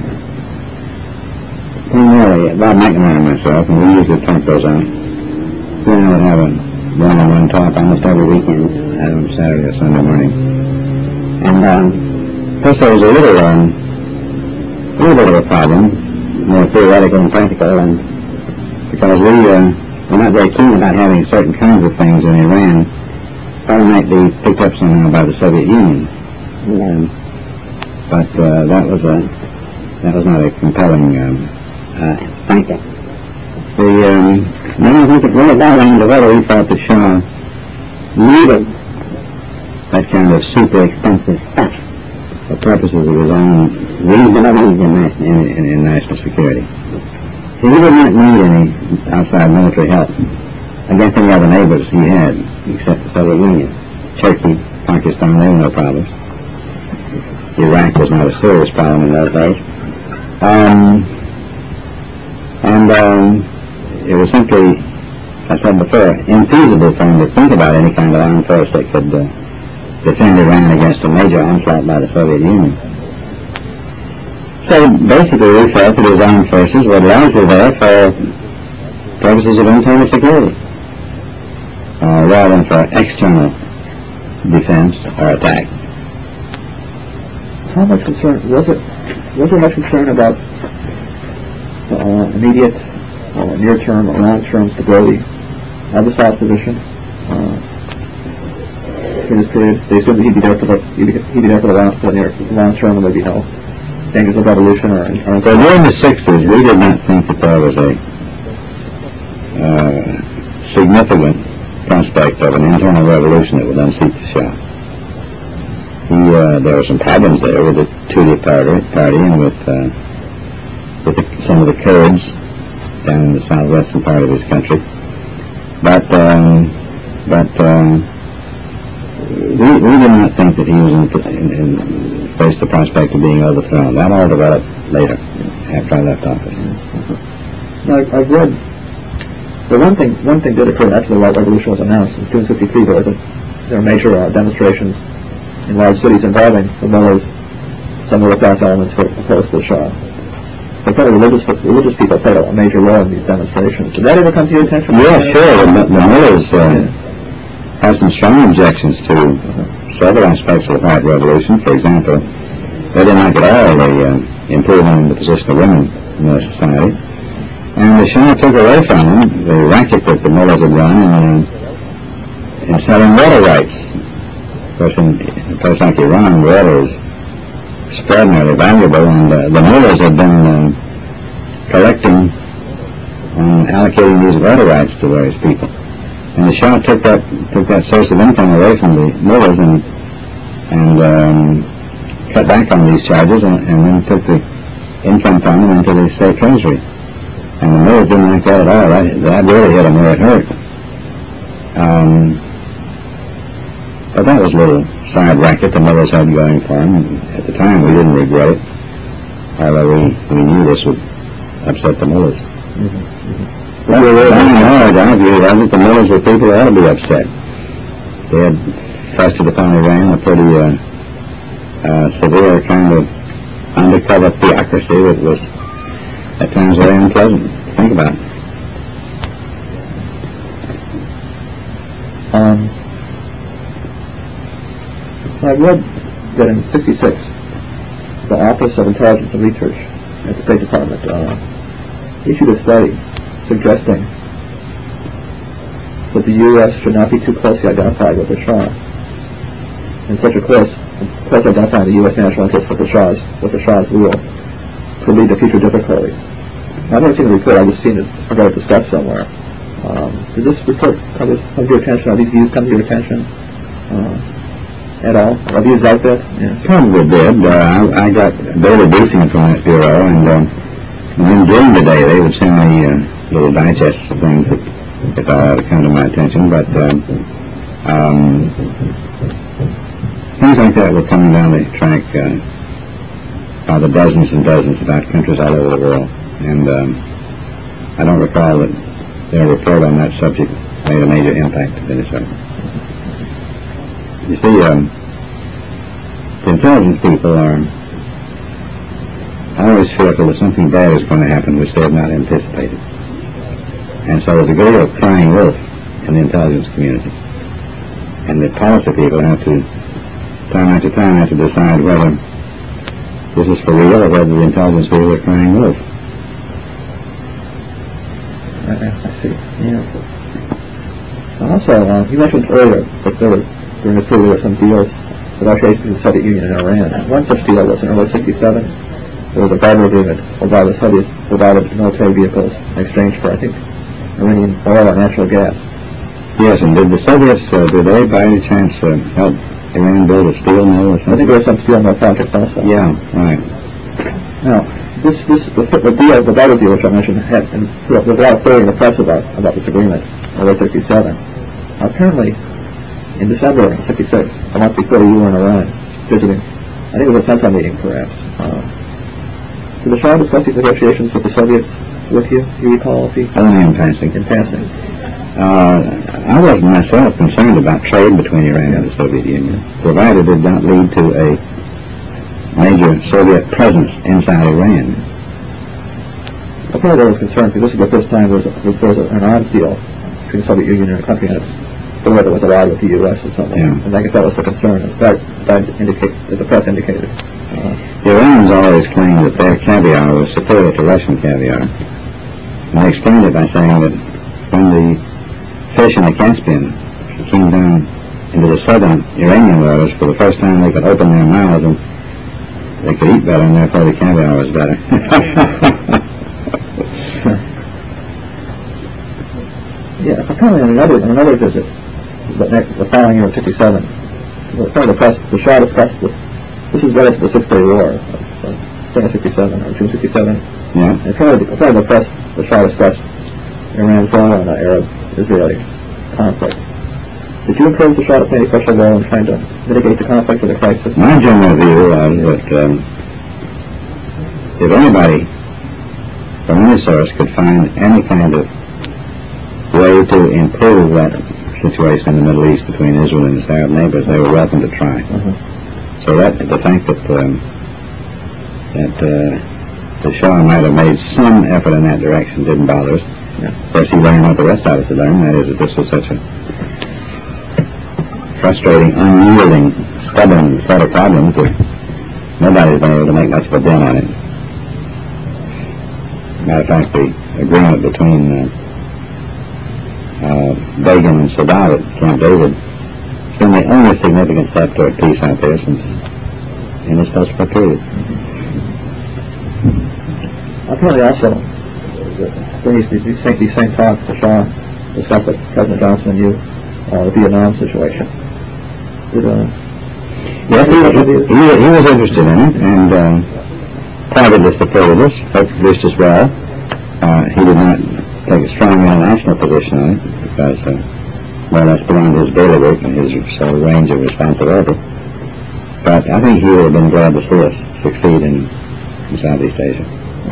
primarily Bob McNamara and myself, and we usually talk those out. We and I would have a one-on-one talk almost every weekend, on Saturday or Sunday morning. And um, first there was a little, um, a little bit of a problem, more theoretical and practical, and because we uh, were not very keen about having certain kinds of things in Iran, probably might be picked up somehow by the Soviet Union. And, um, but uh, that was a that was not a compelling um, uh, factor. The um, then I think it really got into whether he thought the Shah needed that kind of super expensive stuff for purposes of his own reasonable needs in, national, in, in, in national security. So he did not need any outside military help against any other neighbors he had, except the Soviet Union. Turkey, Pakistan, they were no problems. Iraq was not a serious problem in those days. Um, and um, it was simply, as I said before, infeasible for him to think about any kind of armed force that could uh, defend Iran against a major onslaught by the Soviet Union. So basically we felt that his armed forces were largely there for purposes of internal security, uh, rather than for external defense or attack. How much concern was it? Was there much concern about uh, immediate, uh, near-term, or long-term stability of the South position uh, during this period? They assumed that he'd be there for the he'd be, he'd be there for the long, for the near, long term, and there'd be no dangers of revolution or. or so during the sixties, we did not think that there was a uh, significant prospect of an internal revolution that would unseat the Shah. He, uh, there were some problems there with the Tudeh party, party and with, uh, with the, some of the Kurds down in the southwestern part of his country. But, um, but um, we, we did not think that he was in, in, in, faced the prospect of being overthrown. That all developed later, after I left office. Now, I've read, the one thing, one thing did occur after the White Revolution was announced in June fifty-three. There, was a, there were major uh, demonstrations in large cities involving the mullahs, some middle class elements who opposed to the Shah. But probably religious, religious people played a major role in these demonstrations. Did that ever come to your attention? Yeah, sure. The, the mullahs uh, yeah. had some strong objections to uh-huh. several aspects of the White Revolution. For example, they did not get all the uh, improvement in the position of women in their society. And the Shah took away from them the racket that the mullahs had run in, in selling water rights. Of course, in a place like Iran, water is extraordinarily valuable, and uh, the mullahs have been um, collecting and allocating these water rights to various people. And the Shah took that took that source of income away from the mullahs and and um, cut back on these charges and, and then took the income from them into the state treasury. And the mills didn't like that at all. That, that really hit them where it hurt. Um, but that was a little side racket the millers had going for them. At the time, we didn't regret it, although we, we knew this would upset the millers. Mm-hmm. Mm-hmm. Well, well, well, our view was that the millers were people who ought to be upset. They had foisted upon Iran a pretty uh, uh, severe kind of undercover theocracy that was at times very unpleasant to think about. Um, I read that in sixty-six, the Office of Intelligence and Research at the State Department uh, issued a study suggesting that the U S should not be too closely identified with the Shah. And such a close, close identifying the U S national interest with the Shah's, with the Shah's rule could lead to future difficulties. I've never seen the report, I've just seen it, I've read it discussed somewhere. Um, did this report come, come to your attention? Are these views come to your attention uh, at all? Are views out there? Yeah. Probably did. Uh, I, I got daily briefing from that bureau, and um, then during the day they would send me uh, little digests of things that, that ought to come to my attention. But um, um, things like that were coming down the track uh, by the dozens and dozens about countries all over the world, and um, I don't recall that their report on that subject made a major impact of any sort. You see, um, the intelligent people are always fearful that something bad is going to happen which they have not anticipated. And so there's a great deal of crying wolf in the intelligence community. And the policy people have to, time after time, have to decide whether this is for real or whether the intelligence people are crying wolf. I, I see. Yeah. Also, uh, you mentioned earlier that there were, during this period, there were some deals with between the Soviet Union and Iran. One such deal was in early sixty-seven. There was a barter agreement whereby the Soviets provided military vehicles in exchange for, I think, Iranian oil or natural gas. Yes, and did the Soviets, uh, did they by any chance uh, help Iran build a steel mill or something? I think there was some steel mill project also. Yeah, right. Now, this, this, the, the deal, the barter deal which I mentioned, had, and there was a lot of theory in the press about, about this agreement in early sixty-seven. Apparently, in December of sixty-six, a month before, you were in Iran visiting. I think it was a Central meeting, perhaps. Uh, did the Shah discuss these negotiations with the Soviets with you? Do you recall? If he, Only in passing. In passing. Uh, I wasn't myself concerned about trade between Iran yeah. and the Soviet Union, provided it did not lead to a major Soviet presence inside Iran. Apparently there was concern because this is the first time there was, a, there was a, an arms deal between the Soviet Union and a country and its or whether it was allied with the U S or something. Yeah. And I guess that was the concern that, that, indicate, that the press indicated. Uh, the Iranians always claimed that their caviar was superior to Russian caviar. And they explained it by saying that when the fish in the Caspian came down into the southern Iranian waters, for the first time they could open their mouths and they could eat better, and therefore the caviar was better. Yeah, apparently on another, on another visit, the, next, the following year in sixty-seven, the, the, press, the Shah discussed this. This is related to the Six-Day War, uh, spring of sixty-seven, or June sixty-seven. Yeah. And apparently, apparently the press, the Shah discussed Iran's role in the Arab-Israeli conflict. Did you encourage the Shah to play any special role in trying to mitigate the conflict or the crisis? My general view was that um, if anybody from any source could find any kind of way to improve that situation in the Middle East between Israel and its Arab neighbors, they were welcome to try. Mm-hmm. So that the fact that um, that uh, the Shah might have made some effort in that direction didn't bother us. Yeah. Of course, he learned what the rest of us had learned, that is that this was such a frustrating, unyielding, stubborn set of problems that nobody's been able to make much of a dent on it. Matter of fact, the agreement between uh, uh, Begin and Sadat at Camp David has been the only significant step toward peace out there since in this post-war period. Apparently also, during these, these, same, these same talks, the Shah discussed with President Johnson and you uh, the Vietnam situation. Did, uh, Yes, he, he, he was interested in it, and um, privately supported us, wished us well. Uh, he did not take a strong international position on it, because uh, well, that's beyond his bailiwick and his sort of range of responsibility. But I think he would have been glad to see us succeed in, in Southeast Asia.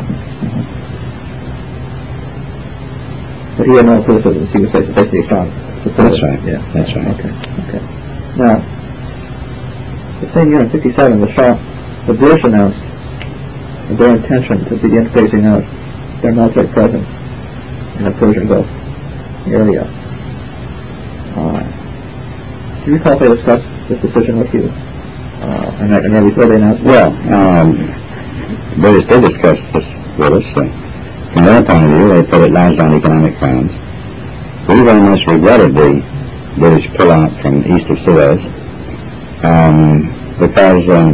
But he had no criticisms. He was basically strong. That's right. Yeah. That's right. Okay. Okay. Now, the same year in fifty-seven, the Shah, the British announced their intention to begin phasing out their military presence in the Persian Gulf area. Uh, do you recall if they discussed this decision with you? Uh, and, and then before they announced it? Well, um, British did discuss this with us. Uh, from their point of view, they put it largely on economic grounds. We very much regretted the British pullout from east of Suez, um, because um,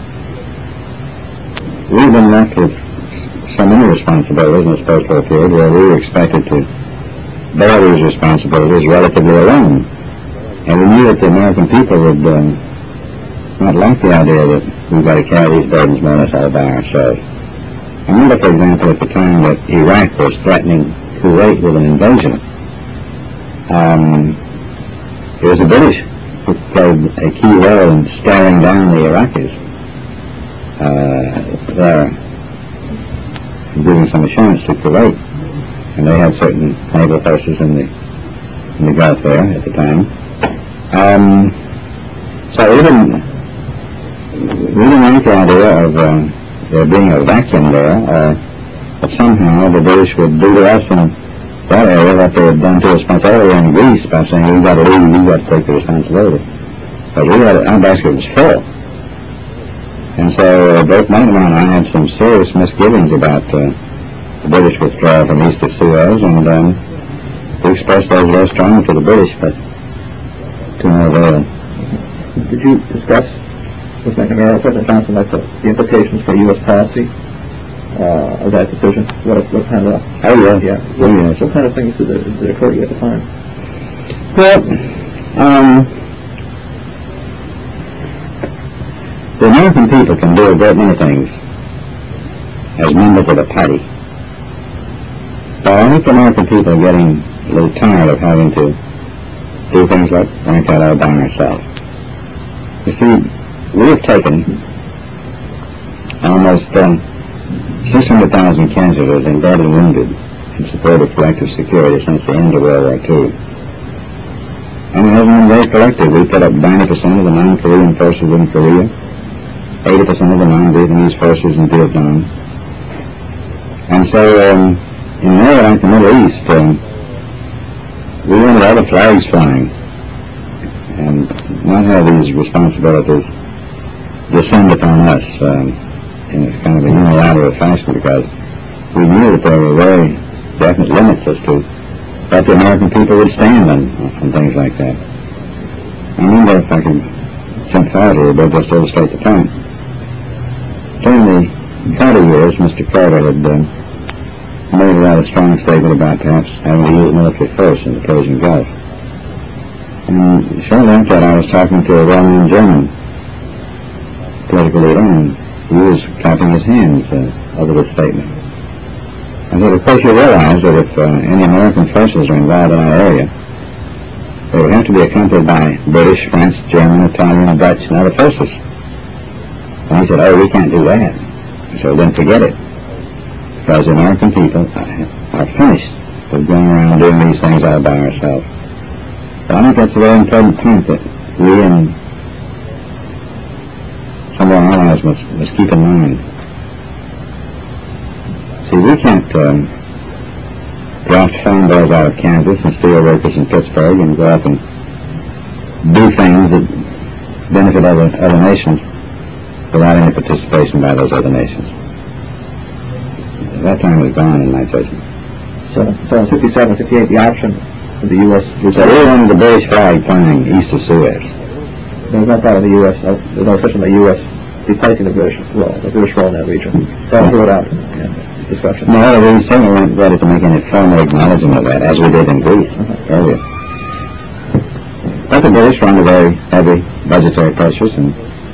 we've been left with so many responsibilities in this post-war period where we were expected to bear these responsibilities relatively alone. And we knew that the American people would um, not like the idea that we've got to carry these burdens more or less all by ourselves. I remember, for example, at the time that Iraq was threatening Kuwait with an invasion, um, it was the British who played a key role in staring down the Iraqis uh, there, and giving some assurance to Kuwait. And they had certain naval forces in the in the Gulf there at the time. Um, so we didn't, we didn't like the idea of uh, there being a vacuum there, or that somehow the British would do to us in that area what they had done to us much earlier in Greece by saying, we've got to leave, we've got to take the responsibility. But we had, our basket was full. And so uh, both Mike and I had some serious misgivings about uh, the British withdrawal from east of Suez, and um, we expressed those very strongly to the British, but to no avail. Did you discuss with McNamara, President Johnson, like the, the implications for U S policy uh, of that decision? What, what kind of... Oh, yeah. Yeah. Oh, What, yes. what kind of things did, it, did it occur to you at the time? Well, um, the American people can do a great many things as members of a party. But I think the American people are getting a little tired of having to do things like rank out all by ourselves. You see, we have taken almost um, six hundred thousand casualties and dead and wounded in support of collective security since the end of World War Two. And it hasn't been very collective. We put up ninety percent of the non-Korean forces in Korea, eighty percent of the non-Vietnamese forces in Vietnam. And so, um, in an area like the Middle East, um, we wanted all the flags flying and not have these responsibilities descend upon us um, in a kind of a unilateral fashion, because we knew that there were very definite limits as to what the American people would stand on, on things like that. I remember, if I could jump forward a little bit, just to illustrate the point. During the Carter years, Mister Carter had uh, made a rather strong statement about perhaps having to use military force in the Persian Gulf. And shortly after that, I was talking to a well-known German political leader, and he was clapping his hands uh, over this statement. I said, of course you realize that if uh, any American forces are involved in our area, they would have to be accompanied by British, French, German, Italian, Dutch, and other forces. And he said, oh, we can't do that. So then forget it. Because the American people are finished with going around doing these things all by ourselves. But I think that's a very important point that we and some of our allies must, must keep in mind. See, we can't um, draft farm boys out of Kansas and steel workers in Pittsburgh and go up and do things that benefit other, other nations without any participation by those other nations. That time was gone, in my judgment. So, so in fifty-seven, fifty-eight, the option of the U S was So we wanted the British flag flying east of Suez. there was no thought of the U S, uh, there was no such in the U S replacing the British role, the British role in that region. That was ruled out in discussion. No, we certainly weren't ready to make any formal acknowledgement of that, as we did in Greece uh-huh. earlier. But the British were under very heavy budgetary pressures, and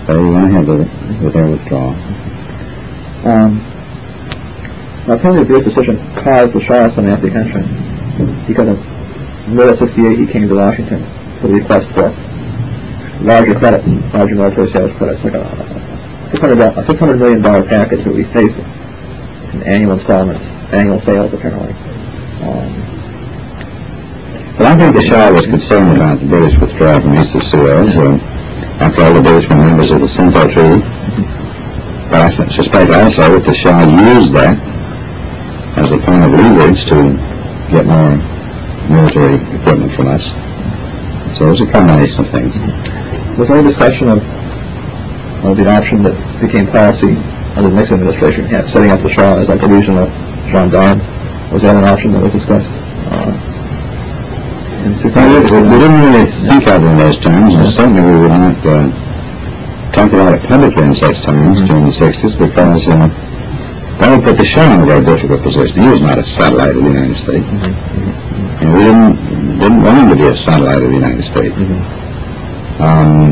they went ahead with it, with their withdrawal. Um, now, apparently the Buick decision caused the Shah some apprehension because in the middle of sixty-eight he came to Washington with a request for larger credits, larger military sales credits, like a six hundred million dollars package that we faced in annual installments, annual sales apparently. Um, But I think the Shah was concerned about the British withdrawal from east of Suez. Uh, after all, the British were members of the Simcoe Treaty. But I suspect also that the Shah used that as a point of leverage to get more military equipment from us. So it was a combination of things. Was there any discussion of, of the option that became policy under the Nixon administration, had setting up the Shah as like a regional gendarme? Was that an option that was discussed? Uh, in Well, we, we didn't really think of it in those terms, and certainly we would not uh, talk about it publicly in such terms during the sixties, because uh, that would put the Shah in a very difficult position. He was not a satellite of the United States, and we didn't didn't want him to be a satellite of the United States. Um,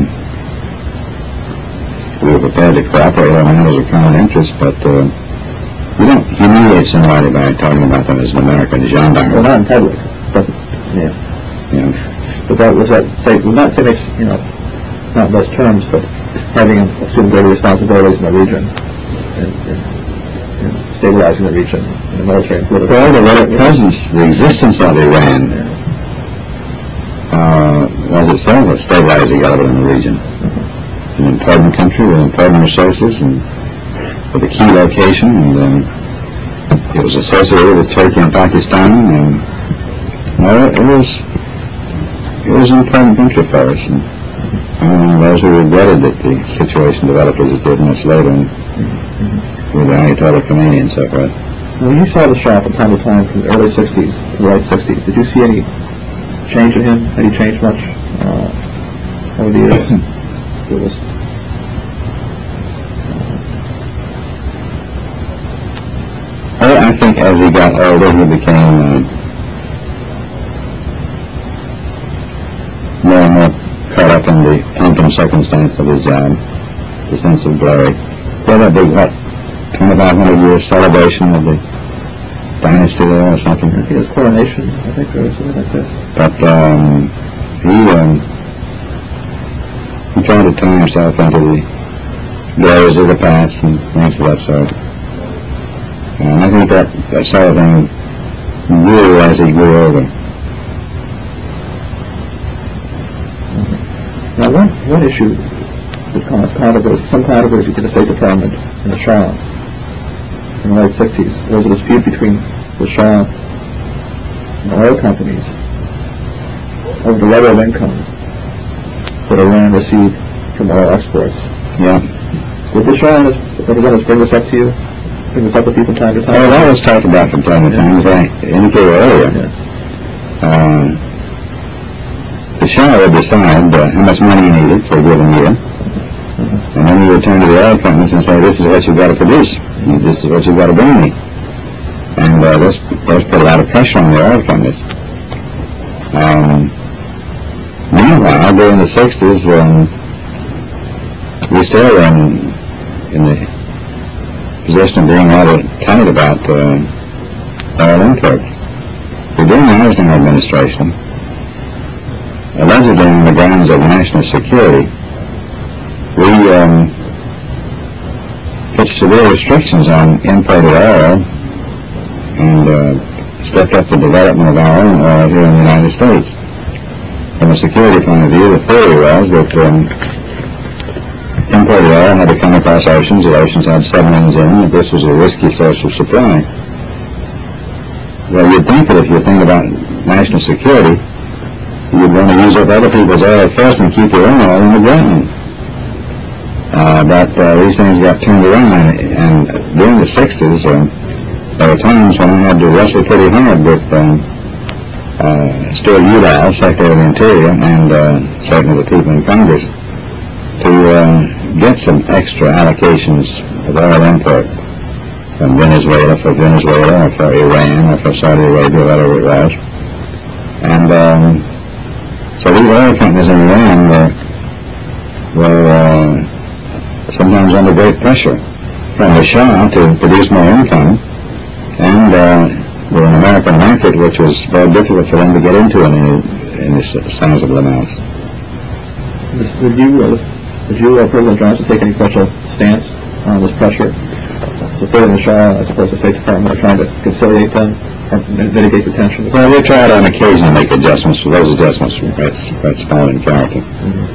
we were prepared to cooperate on matters of common interest, but uh, you don't humiliate somebody by talking about them as an American gendarme. Well, not in public, but yeah. You know, But that was that say, well, not saying it's, you know, not in those terms, but having him assume greater responsibilities in the region and, and, and stabilizing the region in the military and political. Well, the very presence, the existence of Iran uh, was itself a stabilizing element in the region. An important country with important resources and with a key location, and um, it was associated with Turkey and Pakistan, and well, it was it was an important country for us. And I those who regretted that the situation developed as it did much later, and with the Ayatollah Khomeini and so forth. When you saw the Shah from time to time from the early sixties to the late sixties, did you see any change in him? Had he changed much uh, over the years? It was. Well, I think as he got older, he became uh, more and more caught up in the pomp and circumstance of his job, the sense of glory. Well, that big, what, twenty-five hundred year celebration of the dynasty there or something. I think it was coronation, I think, or something like that. But um, he, um, he tried to turn himself into the glories of the past and things of that sort. And I think that, that sort of thing grew as he grew older. Now, one, one issue that caused controversy, some controversy to the State Department and the Shah in the late sixties was a dispute between the Shah and the oil companies over the level of income that Iran received from oil exports. Yeah. Did the Shah and his representatives bring this up to you? Bring this up with you from time to time? Well, that was talked about from time to time, as I indicated earlier. Yeah. Uh, the Shah would decide uh, how much money he needed for a given year, and then he would turn to the oil companies and say, this is what you've got to produce, this is what you've got to bring me. And uh, this, this put a lot of pressure on the oil companies. Um, meanwhile, during the sixties, um, we still were in, in the position of being rather tight about uh, oil imports. So during the Eisenhower administration, allegedly on the grounds of national security, we um, put severe restrictions on imported oil and uh, stepped up the development of our own oil here in the United States. From a security point of view, the theory was that um, imported oil had to come across oceans, the oceans had submarines in them, and this was a risky source of supply. Well, you'd think that if you think about national security, you'd want to use up other people's oil first and keep your own oil in the ground. Uh, but uh, these things got turned around, and during the sixties, uh, there were times when I had to wrestle pretty hard with um, uh, Stuart Udall, Secretary of the Interior, and uh, certainly the people in Congress, to uh, get some extra allocations of oil import from Venezuela, for Venezuela, or for Iran, or for Saudi Arabia, whatever it was. And um, so these oil companies in Iran were, were uh, sometimes under great pressure from the Shah to produce more income, and uh, with an American market which was very difficult for them to get into in any, any sizable amounts. Would you, uh, would you, uh, President Johnson, take any special stance on this pressure, supporting the Shah as opposed to the State Department, or trying to conciliate them or mitigate the tension? Well, we tried on occasion to make adjustments. For those adjustments were quite, quite small in character. Mm-hmm.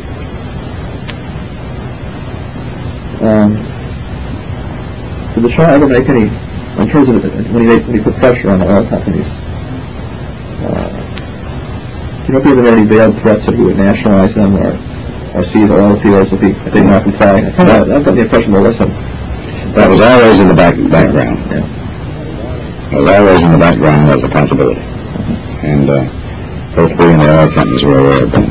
Um, did the Shah ever make any, in terms of when he, made, when he put pressure on the oil companies, uh, do you know if he ever made any veiled threats that he would nationalize them or, or seize oil fields if, he, if they did not comply? I've got the impression, well, listen. That was always in the back, background. Yeah. It was always in the background as a possibility. Mm-hmm. And uh, both we and the oil companies were aware of that.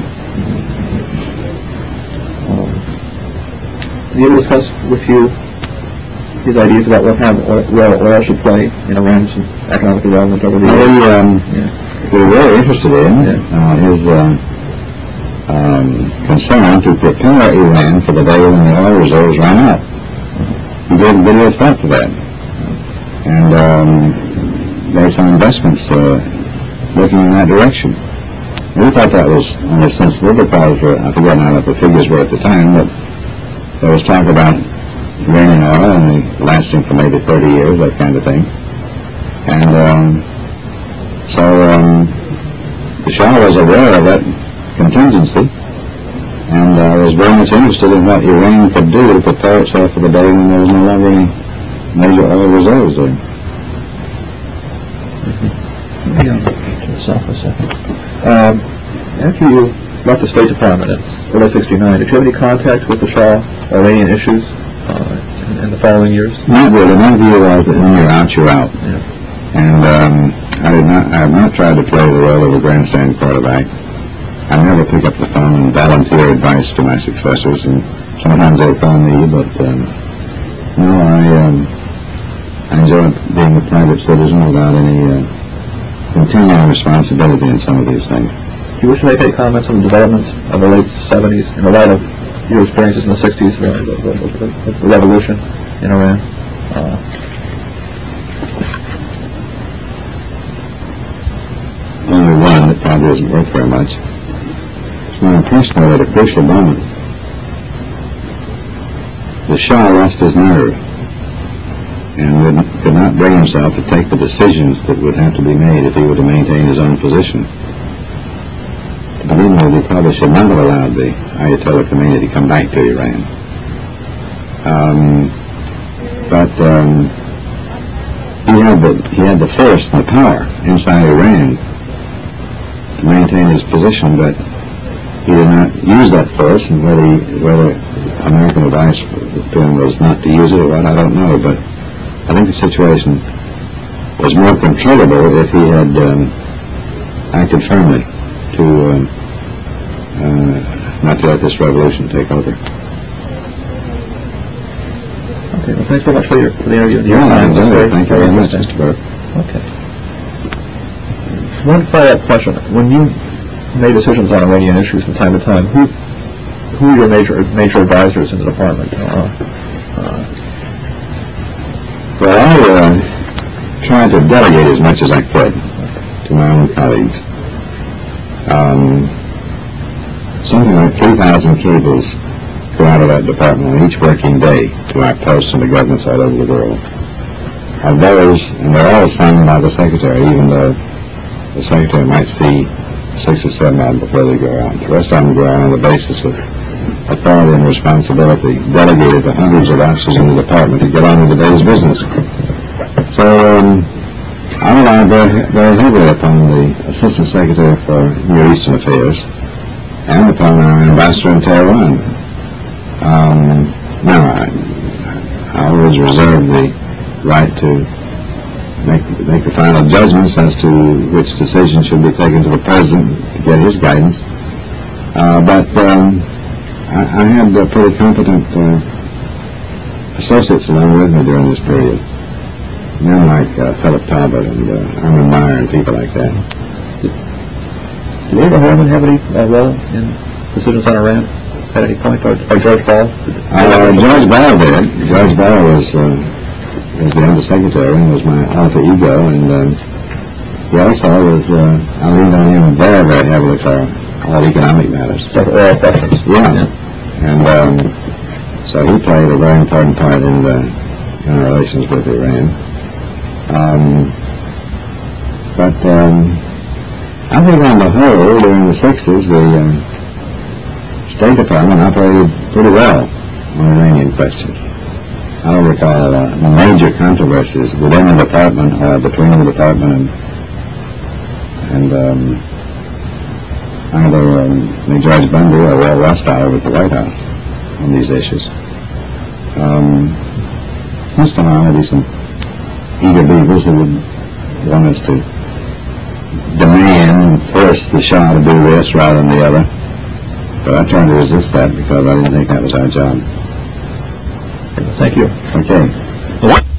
Did he ever discuss with you his ideas about what kind of oil, role oil should play in Iran's economic development over the years? We, um, yeah. we were very interested in yeah. uh, his uh, um, concern to prepare Iran for the day when the oil reserves ran out. He gave a video thought to that, and um, made some investments uh, looking in that direction. We thought that was only sensible because uh, I forget how the figures were at the time, but there was talk about Iranian oil and lasting for maybe thirty years, that kind of thing. And um, so um, the Shah was aware of that contingency, and uh, was very much interested in what Iran could do to prepare itself for the day when there was no longer any major oil reserves there. Mm-hmm. Yeah, to the south for a second. Um, after you left the State Department in early sixty-nine, did you have any contact with the Shah or Iranian issues uh, in, in the following years? Not really. My view was that when you're out, you're out. Yeah. And um, I did not. I have not tried to play the role of a grandstand quarterback. I never pick up the phone and volunteer advice to my successors, and sometimes they phone me, but um, no, I um, I enjoy being a private citizen without any uh, continuing responsibility in some of these things. Do you wish to make any comments on the developments of the late seventies in the light of your experiences in the sixties, the, the, the, the, the revolution in Iran? Uh, Only one that probably isn't worth very much. It's my impression that at a crucial moment, the Shah lost his nerve and would, could not bring himself to take the decisions that would have to be made if he were to maintain his own position. To begin with, he probably should not have allowed the Ayatollah Khomeini to come back to Iran. Um, but um, he had the he had the force and the power inside Iran to maintain his position, but he did not use that force, and whether he, whether American advice to him was not to use it or what, I don't know, but I think the situation was more controllable if he had um, acted firmly to um, uh, not to let this revolution take over. okay, well, thanks very much for, your, for the interview. Yeah, I enjoyed it. Thank you very much, Mister Burke. Okay. One follow-up question. When you made decisions on Iranian issues from time to time, who who are your major major advisors in the department? Uh, uh, well, I uh, tried to delegate as much as I could to my own colleagues. Um, something like three thousand cables go out of that department on each working day to our posts and the governments all over the world. Of those, and they're all signed by the secretary, even though the secretary might see six or seven of them before they go out. The rest of them go out on the basis of authority and responsibility delegated to hundreds of officers in the department to get on with the day's business. So um, I relied very, very heavily upon the Assistant Secretary for Near Eastern Affairs and upon our ambassador in Tehran. Um, now, I, I always reserve the right to make, make the final judgments as to which decision should be taken to the President to get his guidance. Uh, but um, I, I had uh, pretty competent uh, associates along with me during this period. Men like uh, Philip Talbot and uh, Armin Meyer and people like that. Did Abraham Harman have any uh, role in decisions on Iran? at any point, or, or George Ball? Uh, George Ball did. George Ball was, uh, was the undersecretary and was my alter ego, and um, he also was, uh, I leaned on him very, very heavily for all economic matters. So for oral questions. Yeah. yeah. And um, so he played a very important part in the in our relations with Iran. Um, but um, I think on the whole, during the sixties, the uh, State Department operated pretty well on Iranian questions. I don't recall uh, major controversies within the department or between the department and, and um, either um, George Bundy or Will Rostow at the White House on these issues. Um, once in a while, maybe some eager beavers who would want us to demand and force the Shah to do this rather than the other. But I tried to resist that because I didn't think that was our job. Thank you. Okay. What?